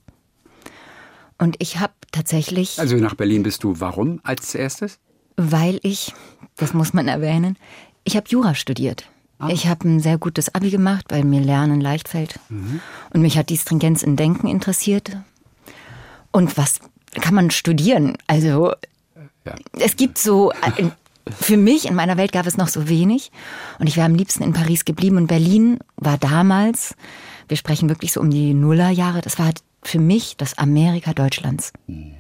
D: Und ich habe tatsächlich,
B: Also nach Berlin bist du warum als erstes?
D: weil das muss man erwähnen, ich habe Jura studiert. Ich habe ein sehr gutes Abi gemacht, weil mir Lernen leicht fällt. Und mich hat die Stringenz in Denken interessiert. Und was kann man studieren? Also
B: Ja.
D: es gibt so, für mich in meiner Welt gab es noch so wenig. Und ich wäre am liebsten in Paris geblieben. Und Berlin war damals, wir sprechen wirklich so um die Nullerjahre, das war für mich das Amerika Deutschlands.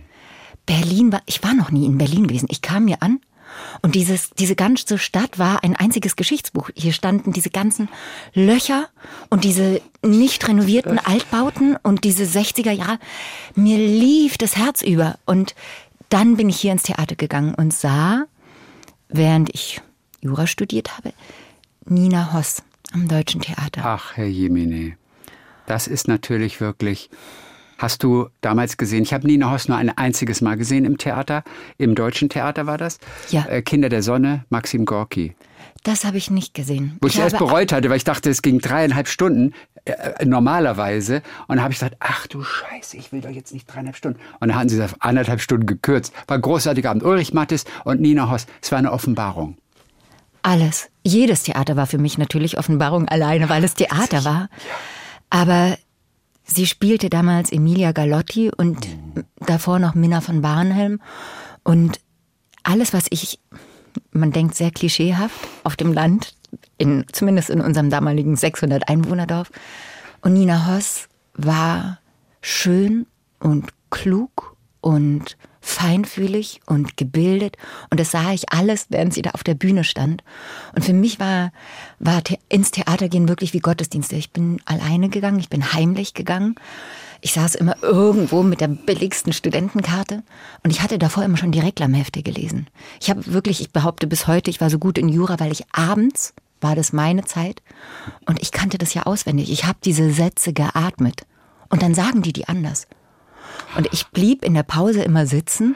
D: Ich war noch nie in Berlin gewesen. Ich kam mir an und diese ganze Stadt war ein einziges Geschichtsbuch. Hier standen diese ganzen Löcher und diese nicht renovierten Altbauten und diese 60er Jahre. Mir lief das Herz über. Und dann bin ich hier ins Theater gegangen und sah, während ich Jura studiert habe, Nina Hoss am Deutschen Theater.
B: Ach, Herr Jemine. Das ist natürlich wirklich hast du damals gesehen? Ich habe Nina Hoss nur ein einziges Mal gesehen im Theater. Im Deutschen Theater war das.
D: Ja.
B: Kinder der Sonne, Maxim Gorki.
D: Das habe ich nicht gesehen.
B: Wo ich erst bereut hatte, weil ich dachte, es ging 3,5 Stunden normalerweise. Und dann habe ich gesagt, ach du Scheiße, ich will doch jetzt nicht 3,5 Stunden. Und dann hatten sie das auf 1,5 Stunden gekürzt. War ein großartiger Abend. Ulrich Mattes und Nina Hoss. Es war eine Offenbarung.
D: Alles. Jedes Theater war für mich natürlich Offenbarung alleine, weil es Theater war. Aber sie spielte damals Emilia Galotti und davor noch Minna von Barnhelm. Und alles, was man denkt sehr klischeehaft, auf dem Land, zumindest in unserem damaligen 600-Einwohner-Dorf. Und Nina Hoss war schön und klug und feinfühlig und gebildet. Und das sah ich alles, während sie da auf der Bühne stand. Und für mich war ins Theater gehen wirklich wie Gottesdienste. Ich bin alleine gegangen, ich bin heimlich gegangen. Ich saß immer irgendwo mit der billigsten Studentenkarte. Und ich hatte davor immer schon die Reklamhefte gelesen. Ich behaupte bis heute, ich war so gut in Jura, weil ich abends, war das meine Zeit. Und ich kannte das ja auswendig. Ich habe diese Sätze geatmet. Und dann sagen die anders. Und ich blieb in der Pause immer sitzen,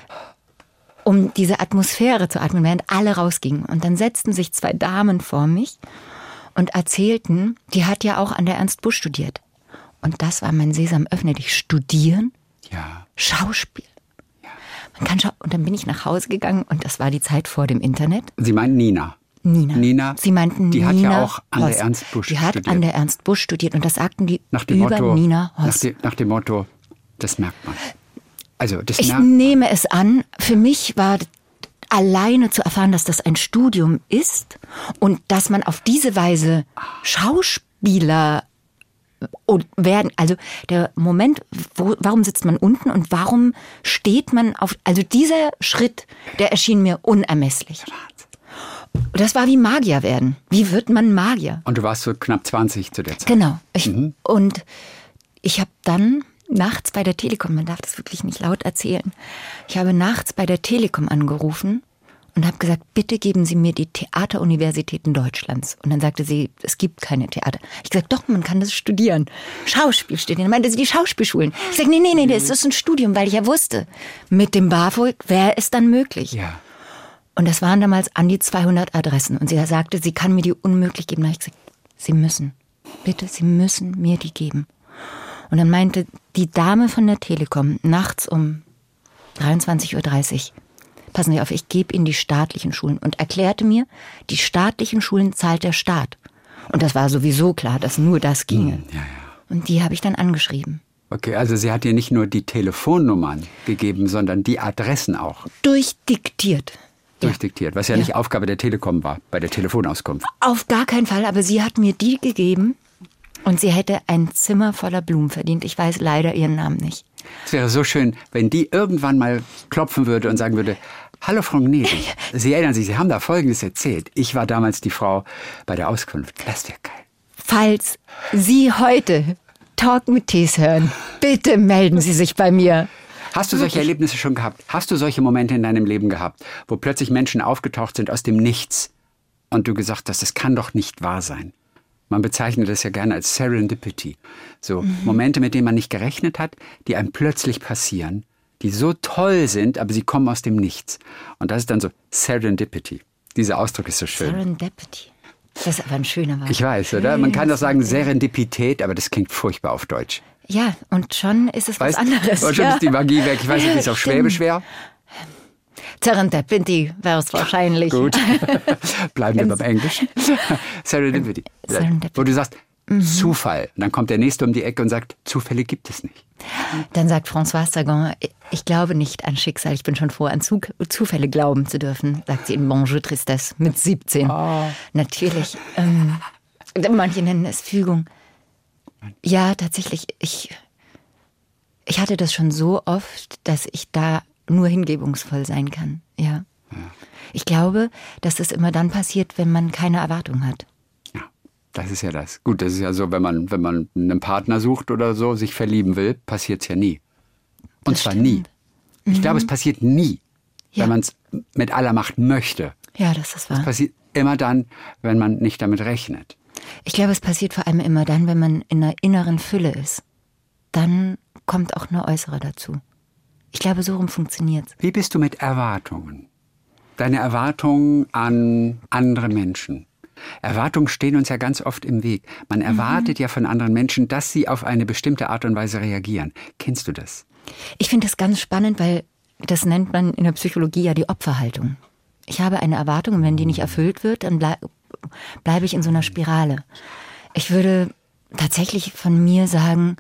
D: um diese Atmosphäre zu atmen, während alle rausgingen. Und dann setzten sich 2 Damen vor mich und erzählten, die hat ja auch an der Ernst Busch studiert. Und das war mein Sesam, öffne dich. Studieren,
B: Ja.
D: Schauspiel. Man kann und dann bin ich nach Hause gegangen und das war die Zeit vor dem Internet.
B: Sie meinen Nina. Nina.
D: Sie meinten
B: die
D: Nina
B: hat ja auch an
D: Hoss.
B: der Ernst Busch
D: studiert. Die hat an der Ernst Busch studiert und das sagten die
B: Nach dem
D: über
B: Motto,
D: Nina Hoss.
B: nach dem Motto, das merkt man. Also das
D: Ich nehme es an, für mich war alleine zu erfahren, dass das ein Studium ist und dass man auf diese Weise Schauspieler werden. Also der Moment, warum sitzt man unten und warum steht man auf... Also dieser Schritt, der erschien mir unermesslich. Das war wie Magier werden. Wie wird man Magier?
B: Und du warst so knapp 20 zu der Zeit.
D: Genau. Und ich habe dann nachts bei der Telekom, man darf das wirklich nicht laut erzählen, ich habe nachts bei der Telekom angerufen und habe gesagt, bitte geben Sie mir die Theateruniversitäten Deutschlands. Und dann sagte sie, es gibt keine Theater. Ich gesagt, doch, man kann das studieren. Schauspiel studieren. Dann meinte sie, die Schauspielschulen. Ich sage, nee, das ist ein Studium, weil ich ja wusste, mit dem BAföG wäre es dann möglich.
B: Ja.
D: Und das waren damals an die 200 Adressen. Und sie sagte, sie kann mir die unmöglich geben. Da habe ich gesagt, Sie müssen mir die geben. Und dann meinte die Dame von der Telekom nachts um 23:30 Uhr, passen Sie auf, ich gebe Ihnen die staatlichen Schulen und erklärte mir, die staatlichen Schulen zahlt der Staat. Und das war sowieso klar, dass nur das ginge.
B: Ja.
D: Und die habe ich dann angeschrieben.
B: Okay, also sie hat dir nicht nur die Telefonnummern gegeben, sondern die Adressen auch.
D: Durchdiktiert.
B: Durchdiktiert, was ja nicht Aufgabe der Telekom war, bei der Telefonauskunft.
D: Auf gar keinen Fall, aber sie hat mir die gegeben und sie hätte ein Zimmer voller Blumen verdient. Ich weiß leider ihren Namen nicht.
B: Es wäre so schön, wenn die irgendwann mal klopfen würde und sagen würde, hallo Frau Gnedig, Sie erinnern sich, Sie haben da Folgendes erzählt. Ich war damals die Frau bei der Auskunft. Das wäre geil.
D: Falls Sie heute Talk mit Tees hören, bitte melden Sie sich bei mir.
B: Hast du solche Erlebnisse schon gehabt? Hast du solche Momente in deinem Leben gehabt, wo plötzlich Menschen aufgetaucht sind aus dem Nichts und du gesagt hast, das kann doch nicht wahr sein? Man bezeichnet das ja gerne als Serendipity. So Momente, mit denen man nicht gerechnet hat, die einem plötzlich passieren, die so toll sind, aber sie kommen aus dem Nichts. Und das ist dann so Serendipity. Dieser Ausdruck ist so schön.
D: Serendipity. Das ist aber ein schöner Wort.
B: Ich weiß, oder? Man kann doch sagen Serendipität, aber das klingt furchtbar auf Deutsch.
D: Ja, und schon ist es was anderes.
B: Und schon ist die Magie weg. Ich weiß nicht, wie es auf Schwäbisch wäre.
D: Serendipity wäre es wahrscheinlich.
B: Gut, bleiben wir beim Englisch. Serendipity. Wo du sagst, Zufall. Und dann kommt der Nächste um die Ecke und sagt, Zufälle gibt es nicht.
D: Dann sagt Françoise Sagan, ich glaube nicht an Schicksal, ich bin schon froh, an Zufälle glauben zu dürfen, sagt sie in Bonjour Tristesse mit 17. Oh. Natürlich. Manche nennen es Fügung. Ja, tatsächlich. Ich hatte das schon so oft, dass ich da nur hingebungsvoll sein kann. Ja. Ich glaube, dass es immer dann passiert, wenn man keine Erwartung hat.
B: Ja, das ist ja das. Gut, das ist ja so, wenn man einen Partner sucht oder so, sich verlieben will, passiert es ja nie. Und
D: Das
B: zwar
D: stimmt.
B: nie. Ich glaube, es passiert nie,
D: Ja.
B: wenn man es mit aller Macht möchte.
D: Ja, das ist wahr.
B: Es passiert immer dann, wenn man nicht damit rechnet.
D: Ich glaube, es passiert vor allem immer dann, wenn man in einer inneren Fülle ist. Dann kommt auch eine äußere dazu. Ich glaube, so rum funktioniert's.
B: Wie bist du mit Erwartungen? Deine Erwartungen an andere Menschen. Erwartungen stehen uns ja ganz oft im Weg. Man erwartet ja von anderen Menschen, dass sie auf eine bestimmte Art und Weise reagieren. Kennst du das?
D: Ich finde das ganz spannend, weil das nennt man in der Psychologie ja die Opferhaltung. Ich habe eine Erwartung und wenn die nicht erfüllt wird, dann bleibe ich in so einer Spirale. Ich würde tatsächlich von mir sagen,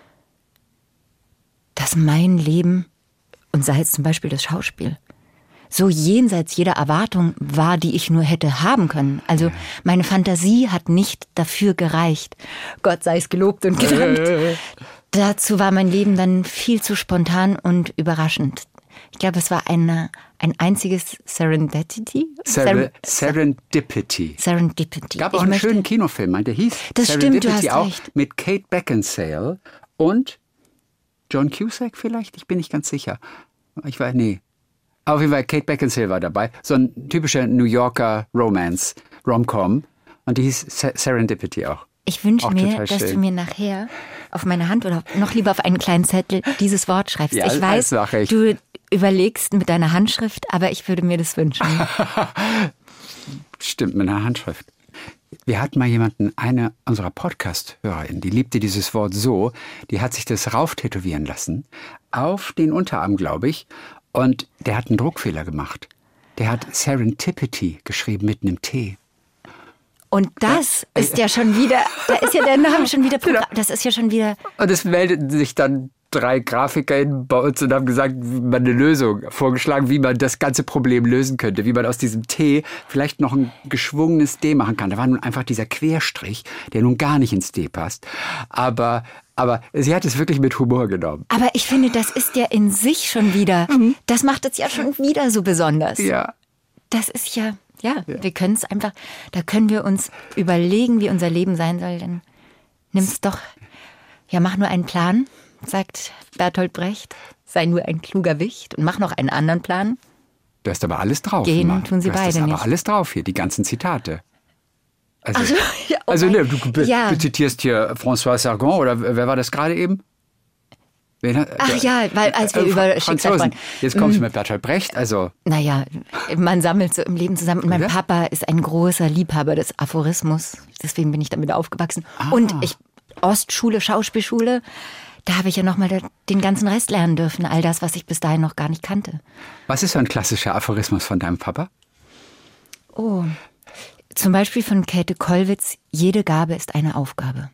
D: dass mein Leben, und sei es zum Beispiel das Schauspiel, so jenseits jeder Erwartung war, die ich nur hätte haben können. Also meine Fantasie hat nicht dafür gereicht. Gott sei es gelobt und gedankt. Dazu war mein Leben dann viel zu spontan und überraschend. Ich glaube, es war ein einziges Serendipity.
B: Serendipity.
D: Serendipity.
B: Gab auch einen schönen Kinofilm, der hieß
D: das
B: Serendipity,
D: stimmt, du hast
B: auch
D: recht.
B: mit Kate Beckinsale und John Cusack vielleicht? Ich bin nicht ganz sicher. Auf jeden Fall, Kate Beckinsale war dabei. So ein typischer New Yorker Romance, Rom-Com. Und die hieß Serendipity auch.
D: Ich wünsche
B: Auch
D: mir,
B: total
D: dass
B: schön.
D: du mir nachher auf meine Hand oder noch lieber auf einen kleinen Zettel dieses Wort schreibst.
B: Ja,
D: ich weiß,
B: das mache ich.
D: du überlegst mit deiner Handschrift, aber ich würde mir das wünschen.
B: Stimmt, mit einer Handschrift. Wir hatten mal jemanden, eine unserer Podcast-HörerInnen, die liebte dieses Wort so, die hat sich das rauftätowieren lassen, auf den Unterarm, glaube ich, und der hat einen Druckfehler gemacht. Der hat Serendipity geschrieben mit einem T.
D: Und das ist ja schon wieder, da ist ja der Name schon wieder, das ist ja schon wieder.
B: Und es meldeten sich dann 3 GrafikerInnen bei uns und haben gesagt, wie man eine Lösung vorgeschlagen, wie man das ganze Problem lösen könnte, wie man aus diesem T vielleicht noch ein geschwungenes D machen kann. Da war nun einfach dieser Querstrich, der nun gar nicht ins D passt. Aber sie hat es wirklich mit Humor genommen.
D: Aber ich finde, das ist ja in sich schon wieder, das macht es ja schon wieder so besonders.
B: Ja.
D: Das ist ja, wir können es einfach, da können wir uns überlegen, wie unser Leben sein soll, dann nimm's doch, mach nur einen Plan, sagt Bertolt Brecht, sei nur ein kluger Wicht und mach noch einen anderen Plan.
B: Du hast aber alles drauf.
D: Gehen
B: Mann.
D: tun sie
B: du hast
D: beide
B: das aber
D: nicht.
B: alles drauf hier, die ganzen Zitate. Also,
D: ja,
B: du zitierst hier François Sargon oder wer war das gerade eben?
D: Ach ja, weil als wir über Schicksal
B: Franzosen.
D: sprachen.
B: Jetzt kommst du mit Bertolt Brecht, also.
D: Naja, man sammelt so im Leben zusammen. Und mein
B: Ja.
D: Papa ist ein großer Liebhaber des Aphorismus. Deswegen bin ich damit aufgewachsen. Und Ostschule, Schauspielschule, da habe ich ja nochmal den ganzen Rest lernen dürfen. All das, was ich bis dahin noch gar nicht kannte.
B: Was ist so ein klassischer Aphorismus von deinem Papa?
D: Oh, zum Beispiel von Käthe Kollwitz, jede Gabe ist eine Aufgabe.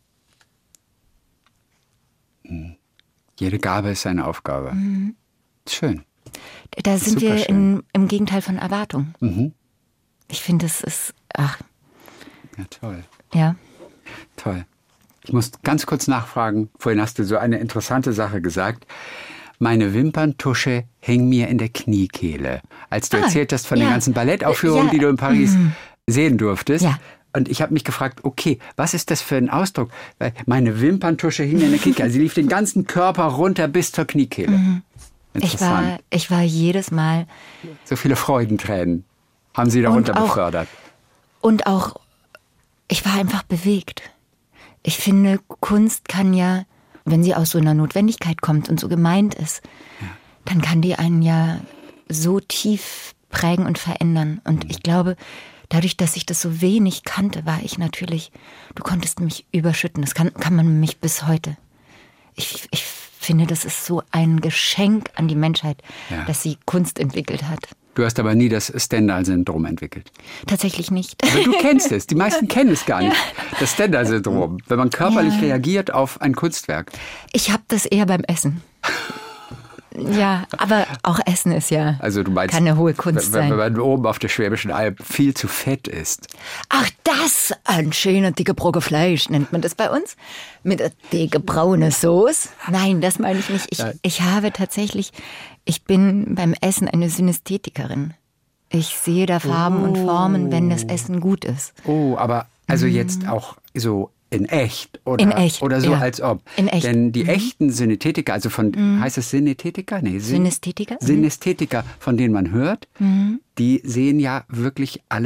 B: Jede Gabe ist eine Aufgabe. Schön.
D: Da sind
B: super
D: wir
B: schön.
D: im Gegenteil von Erwartung. Ich finde, es ist,
B: Ja, toll.
D: ja.
B: Toll. Ich muss ganz kurz nachfragen. Vorhin hast du so eine interessante Sache gesagt. Meine Wimperntusche hing mir in der Kniekehle. Als du erzählt hast von den ganzen Ballettaufführungen,
D: Ja.
B: die du in Paris sehen durftest.
D: Ja.
B: Und ich habe mich gefragt, okay, was ist das für ein Ausdruck? Weil meine Wimperntusche hing mir in der Kniekehle. Sie lief den ganzen Körper runter bis zur Kniekehle. Interessant.
D: Ich war jedes Mal
B: So viele Freudentränen haben sie darunter
D: Und auch-
B: befördert.
D: und auch, ich war einfach bewegt. Ich finde, Kunst kann ja, wenn sie aus so einer Notwendigkeit kommt und so gemeint ist, dann kann die einen ja so tief prägen und verändern. Und ich glaube, dadurch, dass ich das so wenig kannte, war ich natürlich, du konntest mich überschütten. Das kann man mich bis heute. Ich finde, das ist so ein Geschenk an die Menschheit, dass sie Kunst entwickelt hat.
B: Du hast aber nie das Stendhal-Syndrom entwickelt.
D: Tatsächlich nicht.
B: Aber du kennst es. Die meisten kennen es gar nicht. Das Stendhal-Syndrom. Wenn man körperlich reagiert auf ein Kunstwerk.
D: Ich habe das eher beim Essen. Ja, aber auch Essen ist ja
B: Also du meinst,
D: kann eine hohe Kunst
B: wenn
D: sein.
B: man oben auf der Schwäbischen Alb viel zu fett isst.
D: Ach, das, ein schöner dicke Brocken Fleisch, nennt man das bei uns? Mit einer dicke braune Sauce? Nein, das meine ich nicht. Ich bin beim Essen eine Synästhetikerin. Ich sehe da Farben und Formen, wenn das Essen gut ist.
B: Oh, aber also jetzt auch so in echt oder,
D: In echt,
B: oder so
D: ja.
B: als ob.
D: In echt.
B: Denn die echten Synästhetiker, also von, heißt es Synästhetiker? Nee,
D: Synästhetiker?
B: Synästhetiker, von denen man hört, die sehen ja wirklich alles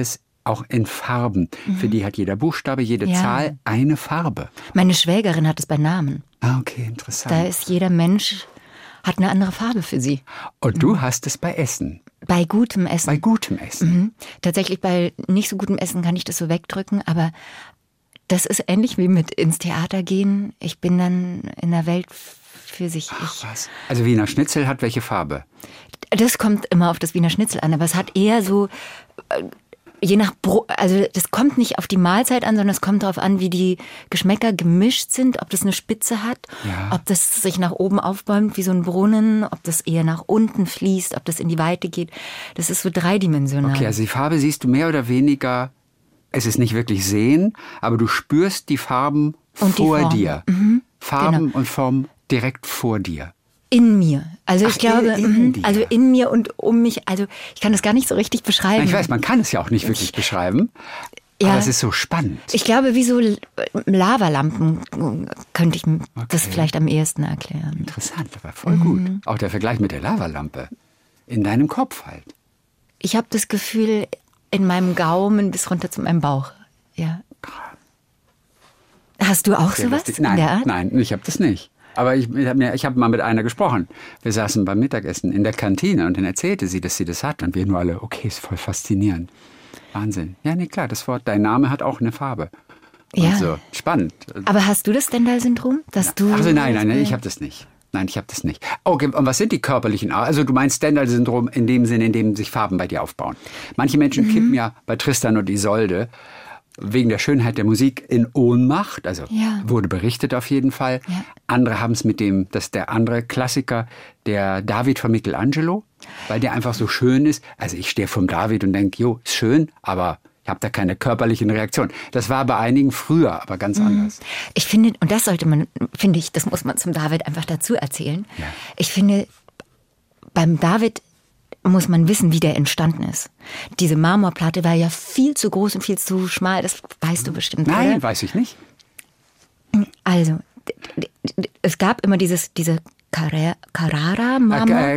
B: auch in Farben. Für die hat jeder Buchstabe, jede Zahl eine Farbe.
D: Meine Schwägerin hat es bei Namen.
B: Ah, okay, interessant.
D: Da ist jeder Mensch, hat eine andere Farbe für sie.
B: Und du hast es bei Essen.
D: Bei gutem Essen.
B: Bei gutem Essen.
D: Tatsächlich bei nicht so gutem Essen kann ich das so wegdrücken, aber das ist ähnlich wie mit ins Theater gehen. Ich bin dann in der Welt für sich.
B: Ach, was? Also Wiener Schnitzel hat welche Farbe?
D: Das kommt immer auf das Wiener Schnitzel an, aber es hat eher so, je nach also das kommt nicht auf die Mahlzeit an, sondern es kommt darauf an, wie die Geschmäcker gemischt sind, ob das eine Spitze hat, ob das sich nach oben aufbäumt wie so ein Brunnen, ob das eher nach unten fließt, ob das in die Weite geht. Das ist so dreidimensional.
B: Okay, also die Farbe siehst du mehr oder weniger, es ist nicht wirklich sehen, aber du spürst die Farben
D: und
B: vor dir. Farben
D: genau.
B: und Formen direkt vor dir.
D: In mir. Also ich glaube,
B: in dir.
D: also in mir und um mich, also ich kann das gar nicht so richtig beschreiben.
B: Ich weiß, man kann es ja auch nicht wirklich beschreiben, aber es ist so spannend.
D: Ich glaube, wie so Lavalampen könnte ich das vielleicht am ehesten erklären.
B: Interessant, aber voll gut. Auch der Vergleich mit der Lavalampe. In deinem Kopf halt.
D: Ich habe das Gefühl, in meinem Gaumen bis runter zu meinem Bauch. Ja. Hast du auch sowas in der Art?
B: Nein, ich habe das nicht. Aber ich habe mal mit einer gesprochen. Wir saßen beim Mittagessen in der Kantine und dann erzählte sie, dass sie das hat. Und wir nur alle, okay, ist voll faszinierend. Wahnsinn. Ja, nee, klar, das Wort, dein Name hat auch eine Farbe. Und so, spannend.
D: Aber hast du das Stendhal-Syndrom?
B: Also nein, ich habe das nicht. Nein, ich habe das nicht. Okay, und was sind die körperlichen? Also du meinst Stendhal-Syndrom in dem Sinne, in dem sich Farben bei dir aufbauen. Manche Menschen kippen ja bei Tristan und Isolde wegen der Schönheit der Musik in Ohnmacht, also wurde berichtet auf jeden Fall. Ja. Andere haben es mit dem, das ist der andere Klassiker, der David von Michelangelo, weil der einfach so schön ist. Also ich stehe vom David und denke, jo, ist schön, aber ich habe da keine körperlichen Reaktionen. Das war bei einigen früher, aber ganz anders.
D: Ich finde, und das sollte man, finde ich, das muss man zum David einfach dazu erzählen. Ja. Ich finde, beim David muss man wissen, wie der entstanden ist. Diese Marmorplatte war ja viel zu groß und viel zu schmal, das weißt du bestimmt,
B: Nein,
D: oder?
B: Weiß ich nicht.
D: Also, es gab immer diese Carrara-Marmor.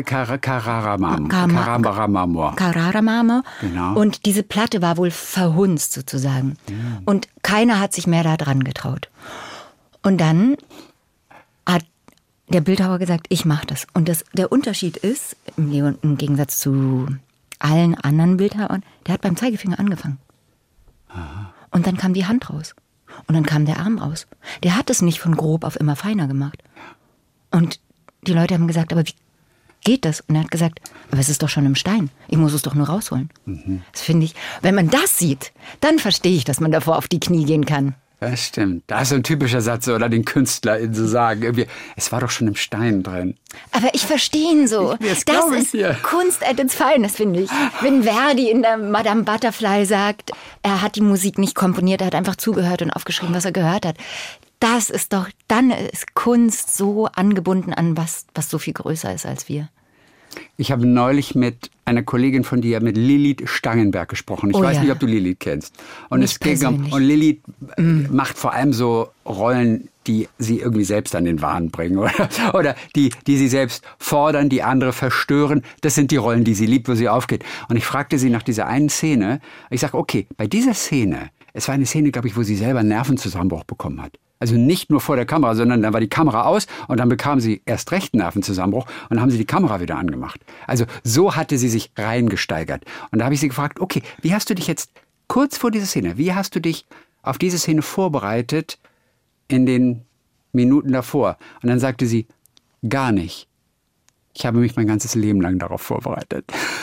D: Carrara-Marmor. Genau. Und diese Platte war wohl verhunzt sozusagen. Ja. Und keiner hat sich mehr da dran getraut. Und dann hat der Bildhauer gesagt, ich mache das. Und der Unterschied ist, im Gegensatz zu allen anderen Bildhauern, der hat beim Zeigefinger angefangen. Aha. Und dann kam die Hand raus. Und dann kam der Arm raus. Der hat es nicht von grob auf immer feiner gemacht. Und die Leute haben gesagt, aber wie geht das? Und er hat gesagt, aber es ist doch schon im Stein. Ich muss es doch nur rausholen. Das finde ich, wenn man das sieht, dann verstehe ich, dass man davor auf die Knie gehen kann.
B: Das stimmt. Das ist so ein typischer Satz, oder den KünstlerInnen so sagen. Irgendwie, es war doch schon im Stein drin.
D: Aber ich verstehe ihn so. Das ist Kunst at its finest, finde ich. Wenn Verdi in der Madame Butterfly sagt, er hat die Musik nicht komponiert, er hat einfach zugehört und aufgeschrieben, was er gehört hat. Das ist doch, dann ist Kunst so angebunden an was so viel größer ist als wir.
B: Ich habe neulich mit einer Kollegin von dir, mit Lilith Stangenberg, gesprochen. Ich weiß nicht, ob du Lilith kennst. Und
D: nicht persönlich.
B: Und Lilith macht vor allem so Rollen, die sie irgendwie selbst an den Wahn bringen. Oder die sie selbst fordern, die andere verstören. Das sind die Rollen, die sie liebt, wo sie aufgeht. Und ich fragte sie nach dieser einen Szene. Ich sage, okay, bei dieser Szene, es war eine Szene, glaube ich, wo sie selber einen Nervenzusammenbruch bekommen hat. Also nicht nur vor der Kamera, sondern dann war die Kamera aus und dann bekam sie erst recht einen Nervenzusammenbruch und dann haben sie die Kamera wieder angemacht. Also so hatte sie sich reingesteigert. Und da habe ich sie gefragt, okay, wie hast du dich jetzt kurz vor dieser Szene, wie hast du dich auf diese Szene vorbereitet in den Minuten davor? Und dann sagte sie, gar nicht. Ich habe mich mein ganzes Leben lang darauf vorbereitet.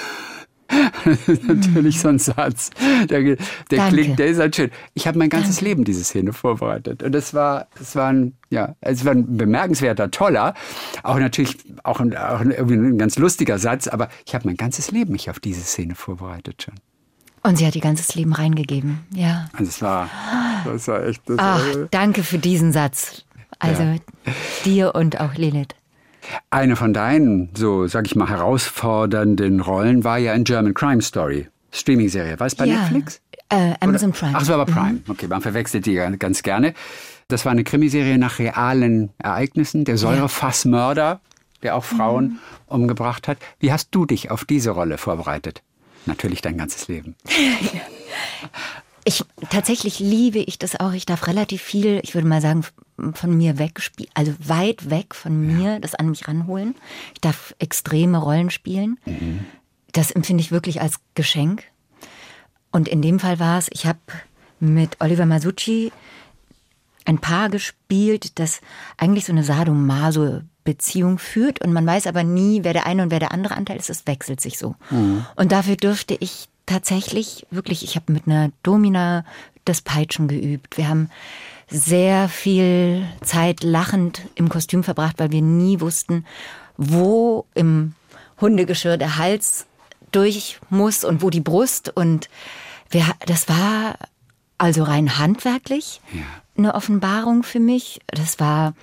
B: Das ist natürlich so ein Satz. Der klingt, der ist halt schön. Ich habe mein ganzes Leben diese Szene vorbereitet. Und es war ein bemerkenswerter, toller, auch natürlich auch irgendwie ein ganz lustiger Satz, aber ich habe mein ganzes Leben mich auf diese Szene vorbereitet schon.
D: Und sie hat ihr ganzes Leben reingegeben, ja.
B: Also das war echt...
D: danke für diesen Satz. Also dir und auch Lilith.
B: Eine von deinen, so sag ich mal, herausfordernden Rollen war ja in German Crime Story, Streaming-Serie. War es bei Netflix?
D: Amazon Prime.
B: Ach, es war aber Prime. Okay, man verwechselt die ganz gerne. Das war eine Krimiserie nach realen Ereignissen. Der Säurefassmörder, der auch Frauen umgebracht hat. Wie hast du dich auf diese Rolle vorbereitet? Natürlich dein ganzes Leben.
D: Tatsächlich liebe ich das auch. Ich darf relativ viel, ich würde mal sagen, von mir wegspielen, also weit weg von mir, das an mich ranholen. Ich darf extreme Rollen spielen. Das empfinde ich wirklich als Geschenk. Und in dem Fall war es, ich habe mit Oliver Masucci ein Paar gespielt, das eigentlich so eine Sadomaso-Beziehung führt. Und man weiß aber nie, wer der eine und wer der andere Anteil ist. Es wechselt sich so. Und dafür dürfte ich tatsächlich wirklich, ich habe mit einer Domina das Peitschen geübt. Wir haben sehr viel Zeit lachend im Kostüm verbracht, weil wir nie wussten, wo im Hundegeschirr der Hals durch muss und wo die Brust. Und das war also rein handwerklich eine Offenbarung für mich. Es war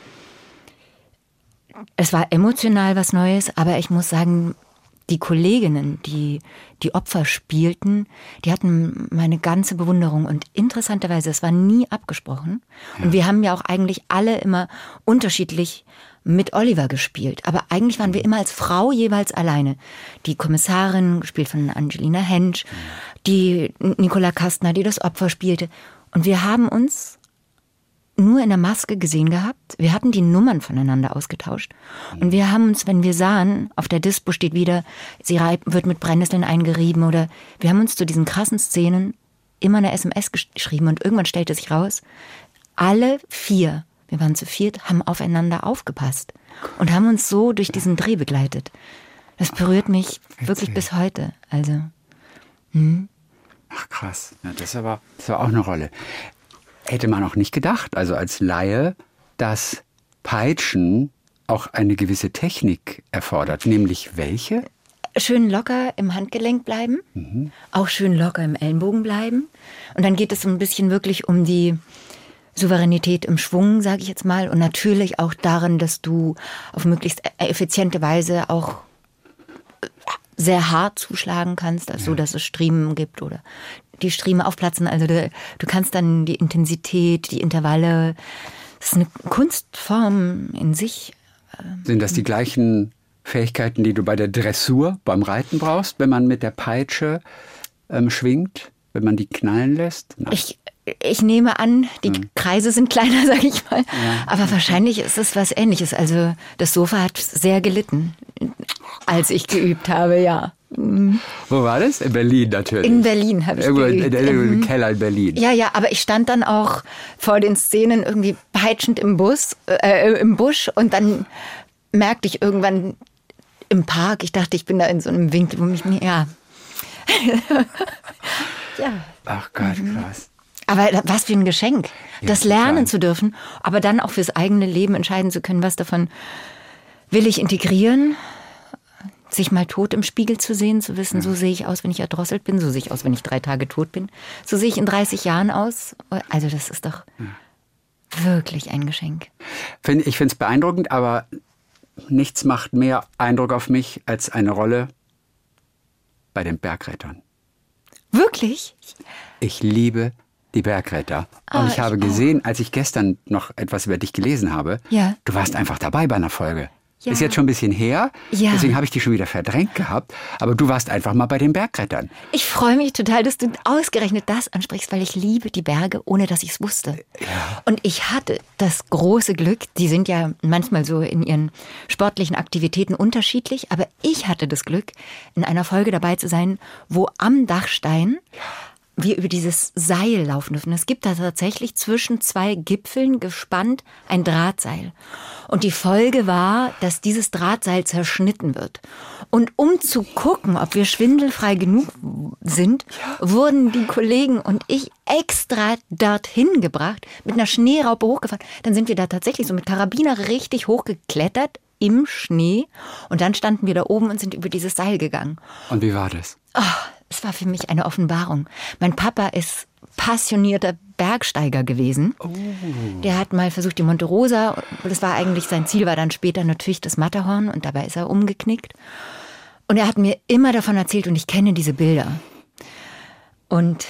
D: emotional was Neues, aber ich muss sagen, die Kolleginnen, die Opfer spielten, die hatten meine ganze Bewunderung. Und interessanterweise, es war nie abgesprochen. Und wir haben ja auch eigentlich alle immer unterschiedlich mit Oliver gespielt. Aber eigentlich waren wir immer als Frau jeweils alleine. Die Kommissarin, gespielt von Angelina Hensch, die Nicola Kastner, die das Opfer spielte. Und wir haben uns nur in der Maske gesehen gehabt. Wir hatten die Nummern voneinander ausgetauscht. Und wir haben uns, wenn wir sahen, auf der Dispo steht wieder, sie wird mit Brennnesseln eingerieben, oder wir haben uns zu diesen krassen Szenen immer eine SMS geschrieben. Und irgendwann stellte sich raus, alle 4, wir waren zu 4, haben aufeinander aufgepasst und haben uns so durch diesen Dreh begleitet. Das berührt mich wirklich bis heute. Also.
B: Ach krass, ja, das war auch eine Rolle. Hätte man auch nicht gedacht, also als Laie, dass Peitschen auch eine gewisse Technik erfordert. Nämlich welche?
D: Schön locker im Handgelenk bleiben, auch schön locker im Ellenbogen bleiben. Und dann geht es so ein bisschen wirklich um die Souveränität im Schwung, sage ich jetzt mal. Und natürlich auch darin, dass du auf möglichst effiziente Weise auch sehr hart zuschlagen kannst, also so, dass es Striemen gibt oder die Striemen aufplatzen. Also du kannst dann die Intensität, die Intervalle, das ist eine Kunstform in sich.
B: Sind das die gleichen Fähigkeiten, die du bei der Dressur, beim Reiten brauchst, wenn man mit der Peitsche schwingt, wenn man die knallen lässt? Nein.
D: Ich nehme an, die Kreise sind kleiner, sage ich mal. Ja. Aber wahrscheinlich ist es was Ähnliches. Also das Sofa hat sehr gelitten, als ich geübt habe, ja.
B: Wo war das? In Berlin natürlich.
D: In Berlin habe ich geübt.
B: Im Keller in Berlin.
D: Ja, aber ich stand dann auch vor den Szenen irgendwie peitschend im Busch und dann merkte ich irgendwann im Park, ich dachte, ich bin da in so einem Winkel, wo mich ja.
B: Ach Gott, krass.
D: Aber was für ein Geschenk, das lernen zu dürfen, aber dann auch fürs eigene Leben entscheiden zu können, was davon will ich integrieren, sich mal tot im Spiegel zu sehen, zu wissen, so sehe ich aus, wenn ich erdrosselt bin, so sehe ich aus, wenn ich 3 Tage tot bin, so sehe ich in 30 Jahren aus. Also das ist doch wirklich ein Geschenk.
B: Ich finde es beeindruckend, aber nichts macht mehr Eindruck auf mich als eine Rolle bei den Bergrettern.
D: Wirklich?
B: Ich liebe die Bergretter. Und ich habe gesehen, als ich gestern noch etwas über dich gelesen habe, du warst einfach dabei bei einer Folge. Ja. Ist jetzt schon ein bisschen her, deswegen habe ich die schon wieder verdrängt gehabt. Aber du warst einfach mal bei den Bergrettern.
D: Ich freue mich total, dass du ausgerechnet das ansprichst, weil ich liebe die Berge, ohne dass ich es wusste. Ja. Und ich hatte das große Glück, die sind ja manchmal so in ihren sportlichen Aktivitäten unterschiedlich, aber ich hatte das Glück, in einer Folge dabei zu sein, wo am Dachstein wir über dieses Seil laufen dürfen. Es gibt da tatsächlich zwischen 2 Gipfeln gespannt ein Drahtseil. Und die Folge war, dass dieses Drahtseil zerschnitten wird. Und um zu gucken, ob wir schwindelfrei genug sind, wurden die Kollegen und ich extra dorthin gebracht, mit einer Schneeraupe hochgefahren. Dann sind wir da tatsächlich so mit Karabiner richtig hochgeklettert im Schnee. Und dann standen wir da oben und sind über dieses Seil gegangen.
B: Und wie war das?
D: Es war für mich eine Offenbarung. Mein Papa ist passionierter Bergsteiger gewesen. Der hat mal versucht, die Monte Rosa, das war eigentlich, sein Ziel war dann später natürlich das Matterhorn und dabei ist er umgeknickt. Und er hat mir immer davon erzählt und ich kenne diese Bilder. Und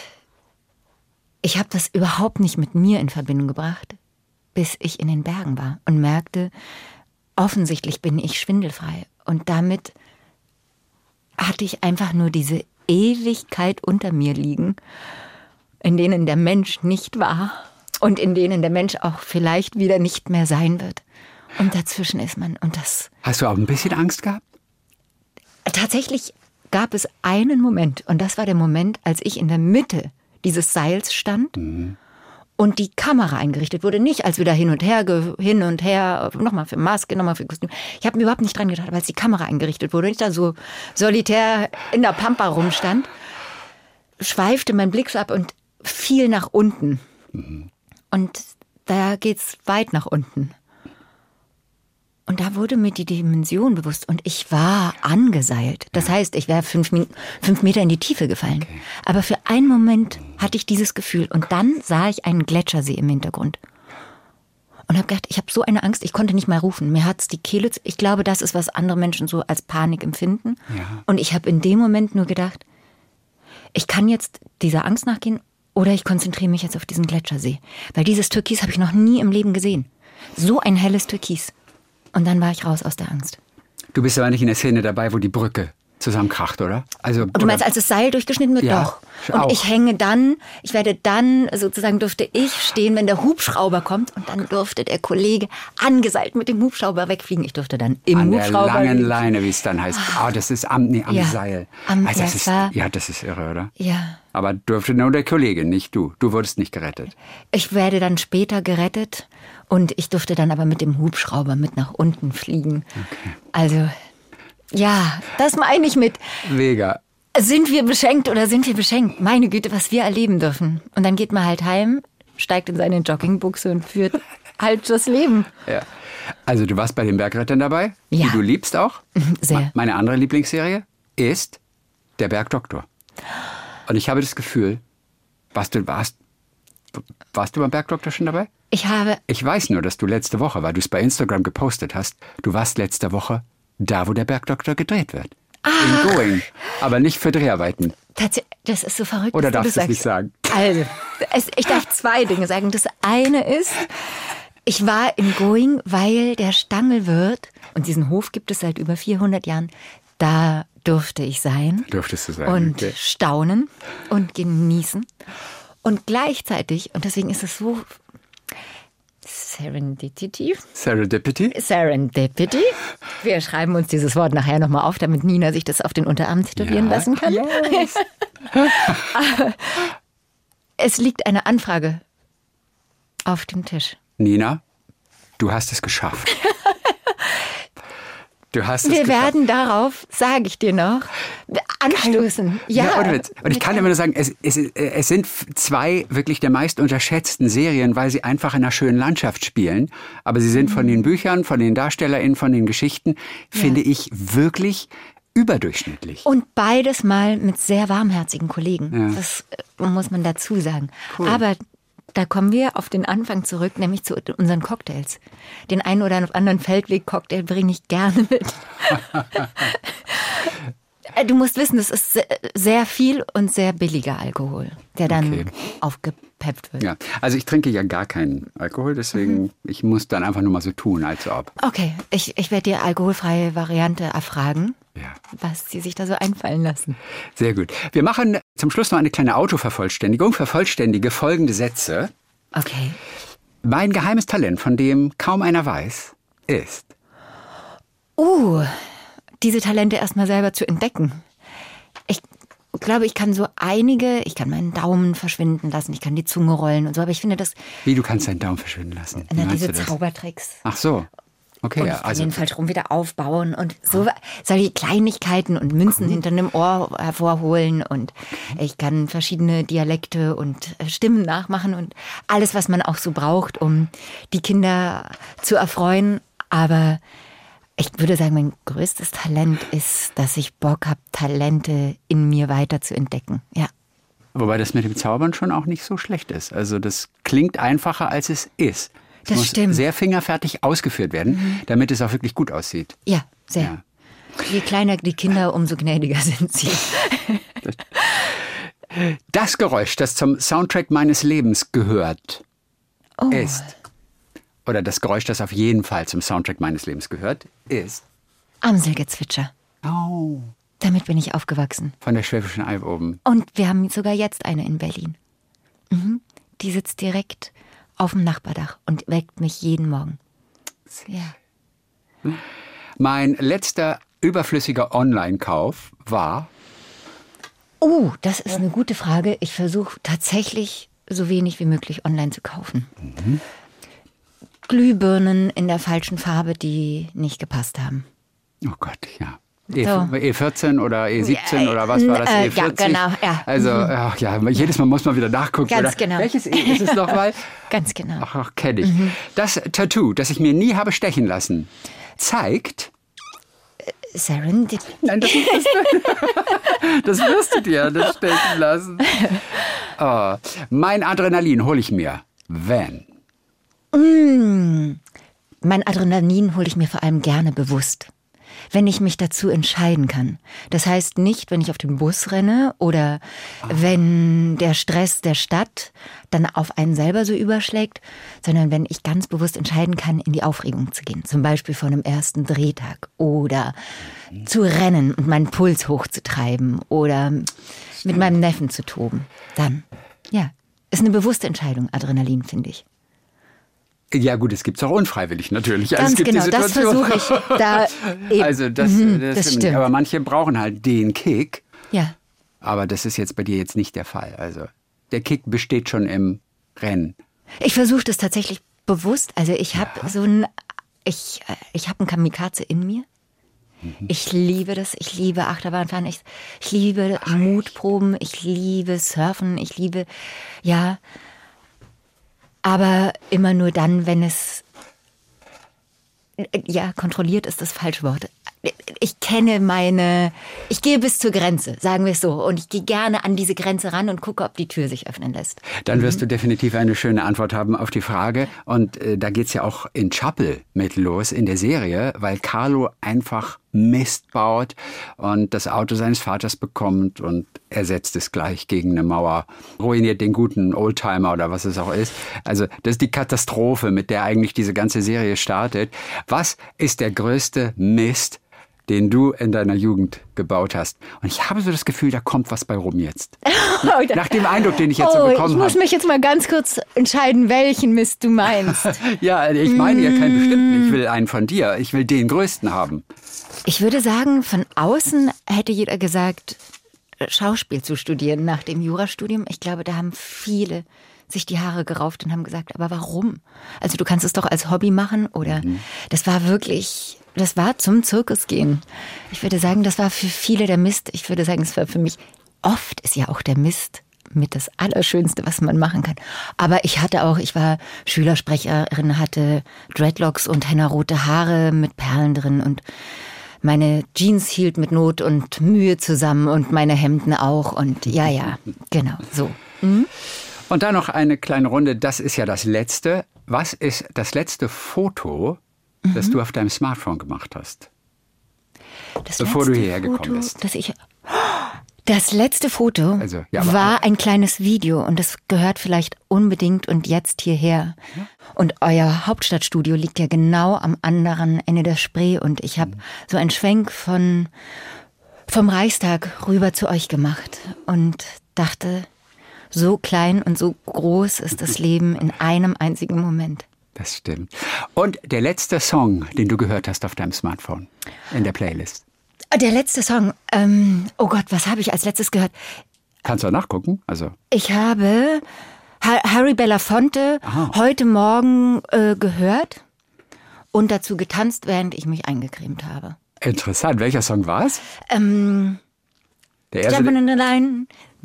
D: ich habe das überhaupt nicht mit mir in Verbindung gebracht, bis ich in den Bergen war und merkte, offensichtlich bin ich schwindelfrei. Und damit hatte ich einfach nur diese Ewigkeit unter mir liegen. in denen der Mensch nicht war und in denen der Mensch auch vielleicht wieder nicht mehr sein wird. Und dazwischen ist man. Und das.
B: Hast du auch ein bisschen Angst gehabt?
D: Tatsächlich gab es einen Moment, und das war der Moment, als ich in der Mitte dieses Seils stand und die Kamera eingerichtet wurde. Nicht als wieder hin und her, nochmal für Maske, nochmal für Kostüm. Ich habe mir überhaupt nicht dran gedacht, aber als die Kamera eingerichtet wurde und ich da so solitär in der Pampa rumstand, schweifte mein Blick so ab und fiel nach unten. Und da geht's weit nach unten. Und da wurde mir die Dimension bewusst und ich war angeseilt. Das heißt, ich wäre 5 Meter in die Tiefe gefallen. Okay. Aber für einen Moment hatte ich dieses Gefühl und dann sah ich einen Gletschersee im Hintergrund. Und habe gedacht, ich habe so eine Angst, ich konnte nicht mal rufen. Mir hat's die Kehle, ich glaube, das ist, was andere Menschen so als Panik empfinden. Ja. Und ich habe in dem Moment nur gedacht, ich kann jetzt dieser Angst nachgehen oder ich konzentriere mich jetzt auf diesen Gletschersee. Weil dieses Türkis habe ich noch nie im Leben gesehen. So ein helles Türkis. Und dann war ich raus aus der Angst.
B: Du bist aber nicht in der Szene dabei, wo die Brücke zusammenkracht, oder? Also,
D: du meinst, als das Seil durchgeschnitten wird?
B: Ja,
D: doch. Und ich werde dann, sozusagen durfte ich stehen, wenn der Hubschrauber kommt. Und dann durfte der Kollege angeseilt mit dem Hubschrauber wegfliegen. Ich durfte dann im Hubschrauber...
B: An der langen Leine, wie es dann heißt. Das ist am Seil. Das ist irre, oder?
D: Ja.
B: Aber durfte nur der Kollege, nicht du. Du wurdest nicht gerettet.
D: Ich werde dann später gerettet. Und ich durfte dann aber mit dem Hubschrauber mit nach unten fliegen. Okay. Also, ja, das meine ich mit.
B: Mega.
D: Sind wir beschenkt oder sind wir beschenkt? Meine Güte, was wir erleben dürfen. Und dann geht man halt heim, steigt in seine Joggingbuchse und führt halt das Leben.
B: Ja. Also du warst bei den Bergrettern dabei,
D: ja.
B: Die du liebst auch.
D: Sehr.
B: Meine andere Lieblingsserie ist Der Bergdoktor. Und ich habe das Gefühl, warst du beim Bergdoktor schon dabei? Ich weiß nur, dass du letzte Woche, weil du es bei Instagram gepostet hast, du warst letzte Woche da, wo der Bergdoktor gedreht wird. In Going. Aber nicht für Dreharbeiten.
D: Das ist so verrückt.
B: Oder darfst du es nicht sagen?
D: Also, ich darf 2 Dinge sagen. Das eine ist, ich war in Going, weil der Stangelwirt, und diesen Hof gibt es seit über 400 Jahren, da durfte ich sein.
B: Durftest du sein.
D: Und staunen und genießen. Und gleichzeitig, und deswegen ist es so Serendipity. Wir schreiben uns dieses Wort nachher nochmal auf, damit Nina sich das auf den Unterarm tätowieren lassen kann. Yes. Es liegt eine Anfrage auf dem Tisch.
B: Nina, du hast es geschafft.
D: Wir werden darauf, sage ich dir noch, anstoßen. Ja.
B: Und ich kann immer nur sagen, es sind 2 wirklich der meist unterschätzten Serien, weil sie einfach in einer schönen Landschaft spielen. Aber sie sind von den Büchern, von den DarstellerInnen, von den Geschichten, finde ich wirklich überdurchschnittlich.
D: Und beides mal mit sehr warmherzigen Kollegen. Ja. Das muss man dazu sagen. Cool. Aber da kommen wir auf den Anfang zurück, nämlich zu unseren Cocktails. Den einen oder anderen Feldweg-Cocktail bringe ich gerne mit. Du musst wissen, das ist sehr viel und sehr billiger Alkohol, der dann aufgepeppt wird.
B: Ja, also ich trinke ja gar keinen Alkohol, deswegen ich muss dann einfach nur mal so tun, als ob.
D: Okay, ich werde dir alkoholfreie Variante erfragen, was sie sich da so einfallen lassen.
B: Sehr gut. Wir machen zum Schluss noch eine kleine Autovervollständigung. Vervollständige folgende Sätze.
D: Okay.
B: Mein geheimes Talent, von dem kaum einer weiß, ist...
D: diese Talente erstmal selber zu entdecken. Ich glaube, ich kann ich kann meinen Daumen verschwinden lassen, ich kann die Zunge rollen und so, aber ich finde das...
B: Wie, du kannst deinen Daumen verschwinden lassen?
D: Diese Zaubertricks.
B: Ach so. Okay,
D: und
B: ja.
D: Also den falsch rum wieder aufbauen und so solche Kleinigkeiten und Münzen hinter einem Ohr hervorholen und ich kann verschiedene Dialekte und Stimmen nachmachen und alles, was man auch so braucht, um die Kinder zu erfreuen, aber... Ich würde sagen, mein größtes Talent ist, dass ich Bock habe, Talente in mir weiter zu entdecken. Ja.
B: Wobei das mit dem Zaubern schon auch nicht so schlecht ist. Also das klingt einfacher, als es ist. Es muss sehr fingerfertig ausgeführt werden, damit es auch wirklich gut aussieht.
D: Ja, sehr. Ja. Je kleiner die Kinder, umso gnädiger sind sie.
B: Das Geräusch, das zum Soundtrack meines Lebens gehört, ist... Oder das Geräusch, das auf jeden Fall zum Soundtrack meines Lebens gehört, ist...
D: Amselgezwitscher. Damit bin ich aufgewachsen.
B: Von der Schwäbischen Alb oben.
D: Und wir haben sogar jetzt eine in Berlin. Die sitzt direkt auf dem Nachbardach und weckt mich jeden Morgen. Ja.
B: Mein letzter überflüssiger Online-Kauf war...
D: Oh, das ist eine gute Frage. Ich versuche tatsächlich so wenig wie möglich online zu kaufen. Glühbirnen in der falschen Farbe, die nicht gepasst haben.
B: Oh Gott, ja. E14 oder E17 oder was war das? E40?
D: Ja, genau. Ja.
B: Also, jedes Mal muss man wieder nachgucken.
D: Ganz
B: oder?
D: genau.
B: Welches E ist es nochmal?
D: Ganz genau.
B: Ach, kenne ich. Das Tattoo, das ich mir nie habe stechen lassen, zeigt...
D: Serendipity.
B: Nein, das wirst du dir nicht stechen lassen. Oh, mein Adrenalin hole ich mir, wenn...
D: Mein Adrenalin hole ich mir vor allem gerne bewusst. Wenn ich mich dazu entscheiden kann. Das heißt nicht, wenn ich auf den Bus renne oder wenn der Stress der Stadt dann auf einen selber so überschlägt, sondern wenn ich ganz bewusst entscheiden kann, in die Aufregung zu gehen. Zum Beispiel vor einem ersten Drehtag oder zu rennen und meinen Puls hochzutreiben oder mit meinem Neffen zu toben. Dann, ist eine bewusste Entscheidung, Adrenalin, finde ich.
B: Ja gut, es gibt es auch unfreiwillig natürlich.
D: Ganz
B: es gibt
D: genau,
B: die
D: das
B: Situation.
D: versuche ich. Da eben.
B: Also das
D: stimmt.
B: Aber manche brauchen halt den Kick.
D: Ja.
B: Aber das ist jetzt bei dir jetzt nicht der Fall. Also der Kick besteht schon im Rennen.
D: Ich versuche das tatsächlich bewusst. Also ich habe ich habe einen Kamikaze in mir. Ich liebe das. Ich liebe Achterbahnfahren. Ich liebe Mutproben. Ich liebe Surfen. Ich liebe, aber immer nur dann, wenn es, kontrolliert ist das falsche Wort. Ich gehe bis zur Grenze, sagen wir es so. Und ich gehe gerne an diese Grenze ran und gucke, ob die Tür sich öffnen lässt.
B: Dann wirst du definitiv eine schöne Antwort haben auf die Frage. Und da geht's ja auch in Chappell mit los in der Serie, weil Carlo einfach Mist baut und das Auto seines Vaters bekommt und er setzt es gleich gegen eine Mauer, ruiniert den guten Oldtimer oder was es auch ist. Also das ist die Katastrophe, mit der eigentlich diese ganze Serie startet. Was ist der größte Mist, den du in deiner Jugend gebaut hast? Und ich habe so das Gefühl, da kommt was bei rum jetzt. Nach dem Eindruck, den ich jetzt so bekommen habe.
D: Ich muss mich jetzt mal ganz kurz entscheiden, welchen Mist du meinst.
B: Ja, ich meine ja keinen bestimmten. Ich will einen von dir. Ich will den größten haben.
D: Ich würde sagen, von außen hätte jeder gesagt, Schauspiel zu studieren nach dem Jurastudium. Ich glaube, da haben viele sich die Haare gerauft und haben gesagt, aber warum? Also du kannst es doch als Hobby machen oder das war zum Zirkus gehen. Ich würde sagen, das war für viele der Mist. Ich würde sagen, es war für mich, oft ist ja auch der Mist mit das Allerschönste, was man machen kann. Aber ich war Schülersprecherin, hatte Dreadlocks und hennarote Haare mit Perlen drin und meine Jeans hielt mit Not und Mühe zusammen und meine Hemden auch und genau, so.
B: Und dann noch eine kleine Runde, das ist ja das Letzte. Was ist das letzte Foto, das du auf deinem Smartphone gemacht hast? Bevor du hierher gekommen bist.
D: Das letzte Foto war ein kleines Video und das gehört vielleicht unbedingt und jetzt hierher. Ja. Und euer Hauptstadtstudio liegt ja genau am anderen Ende der Spree und ich habe so einen Schwenk vom Reichstag rüber zu euch gemacht und dachte, so klein und so groß ist das Leben in einem einzigen Moment.
B: Das stimmt. Und der letzte Song, den du gehört hast auf deinem Smartphone in der Playlist?
D: Der letzte Song, oh Gott, was habe ich als letztes gehört?
B: Kannst du auch nachgucken? Also.
D: Ich habe Harry Belafonte heute Morgen gehört und dazu getanzt, während ich mich eingecremt habe.
B: Interessant. Welcher Song war es?
D: Der erste. Jumping in the line.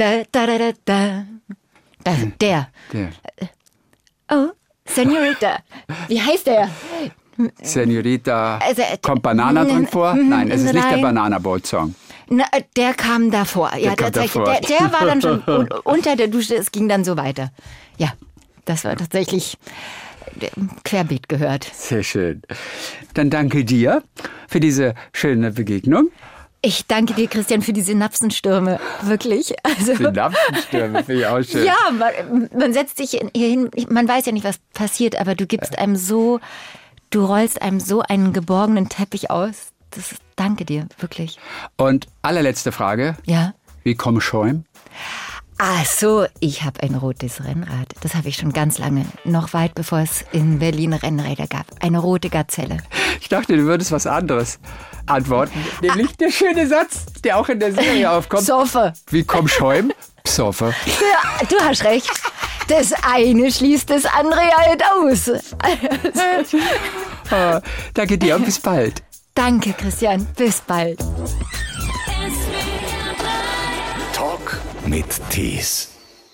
D: Der. Oh, Senorita. Wie heißt der?
B: Senorita. Kommt Banana drin vor? Nein, es ist nicht der Banana Boat Song.
D: Na, der kam davor. Der war dann schon unter der Dusche, es ging dann so weiter. Ja, das war tatsächlich querbeet gehört.
B: Sehr schön. Dann danke dir für diese schöne Begegnung.
D: Ich danke dir, Christian, für die Synapsenstürme. Wirklich.
B: Synapsenstürme finde ich auch schön.
D: Ja, man setzt sich hier hin, man weiß ja nicht, was passiert, aber du rollst einem so einen geborgenen Teppich aus. Danke dir, wirklich.
B: Und allerletzte Frage.
D: Ja?
B: Wie komme ich heim?
D: Ach so, ich habe ein rotes Rennrad. Das habe ich schon ganz lange, noch weit bevor es in Berlin Rennräder gab. Eine rote Gazelle.
B: Ich dachte, du würdest was anderes antworten. Nämlich der schöne Satz, der auch in der Serie aufkommt.
D: Psoffe.
B: Wie komm Schäum? Psoffe.
D: Ja, du hast recht. Das eine schließt das andere halt aus.
B: Danke dir und bis bald.
D: Danke, Christian. Bis bald.
A: Talk mit Tees.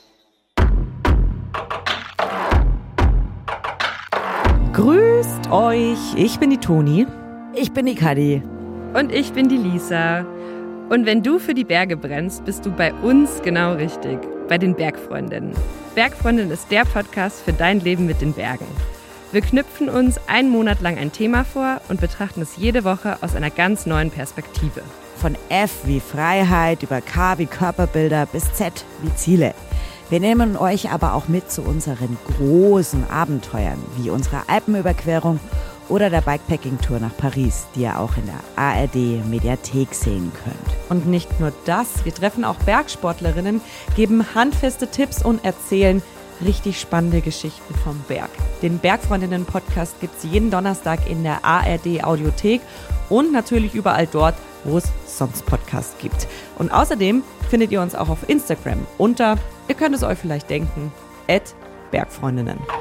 E: Grüßt euch, ich bin die Toni.
F: Ich bin die Kadi.
G: Und ich bin die Lisa. Und wenn du für die Berge brennst, bist du bei uns genau richtig. Bei den Bergfreundinnen. Bergfreundin ist der Podcast für dein Leben mit den Bergen. Wir knüpfen uns einen Monat lang ein Thema vor und betrachten es jede Woche aus einer ganz neuen Perspektive.
F: Von F wie Freiheit, über K wie Körperbilder bis Z wie Ziele. Wir nehmen euch aber auch mit zu unseren großen Abenteuern, wie unserer Alpenüberquerung oder der Bikepacking-Tour nach Paris, die ihr auch in der ARD-Mediathek sehen könnt.
E: Und nicht nur das, wir treffen auch Bergsportlerinnen, geben handfeste Tipps und erzählen richtig spannende Geschichten vom Berg. Den Bergfreundinnen-Podcast gibt es jeden Donnerstag in der ARD-Audiothek und natürlich überall dort, wo es sonst Podcasts gibt. Und außerdem findet ihr uns auch auf Instagram unter, ihr könnt es euch vielleicht denken, @Bergfreundinnen.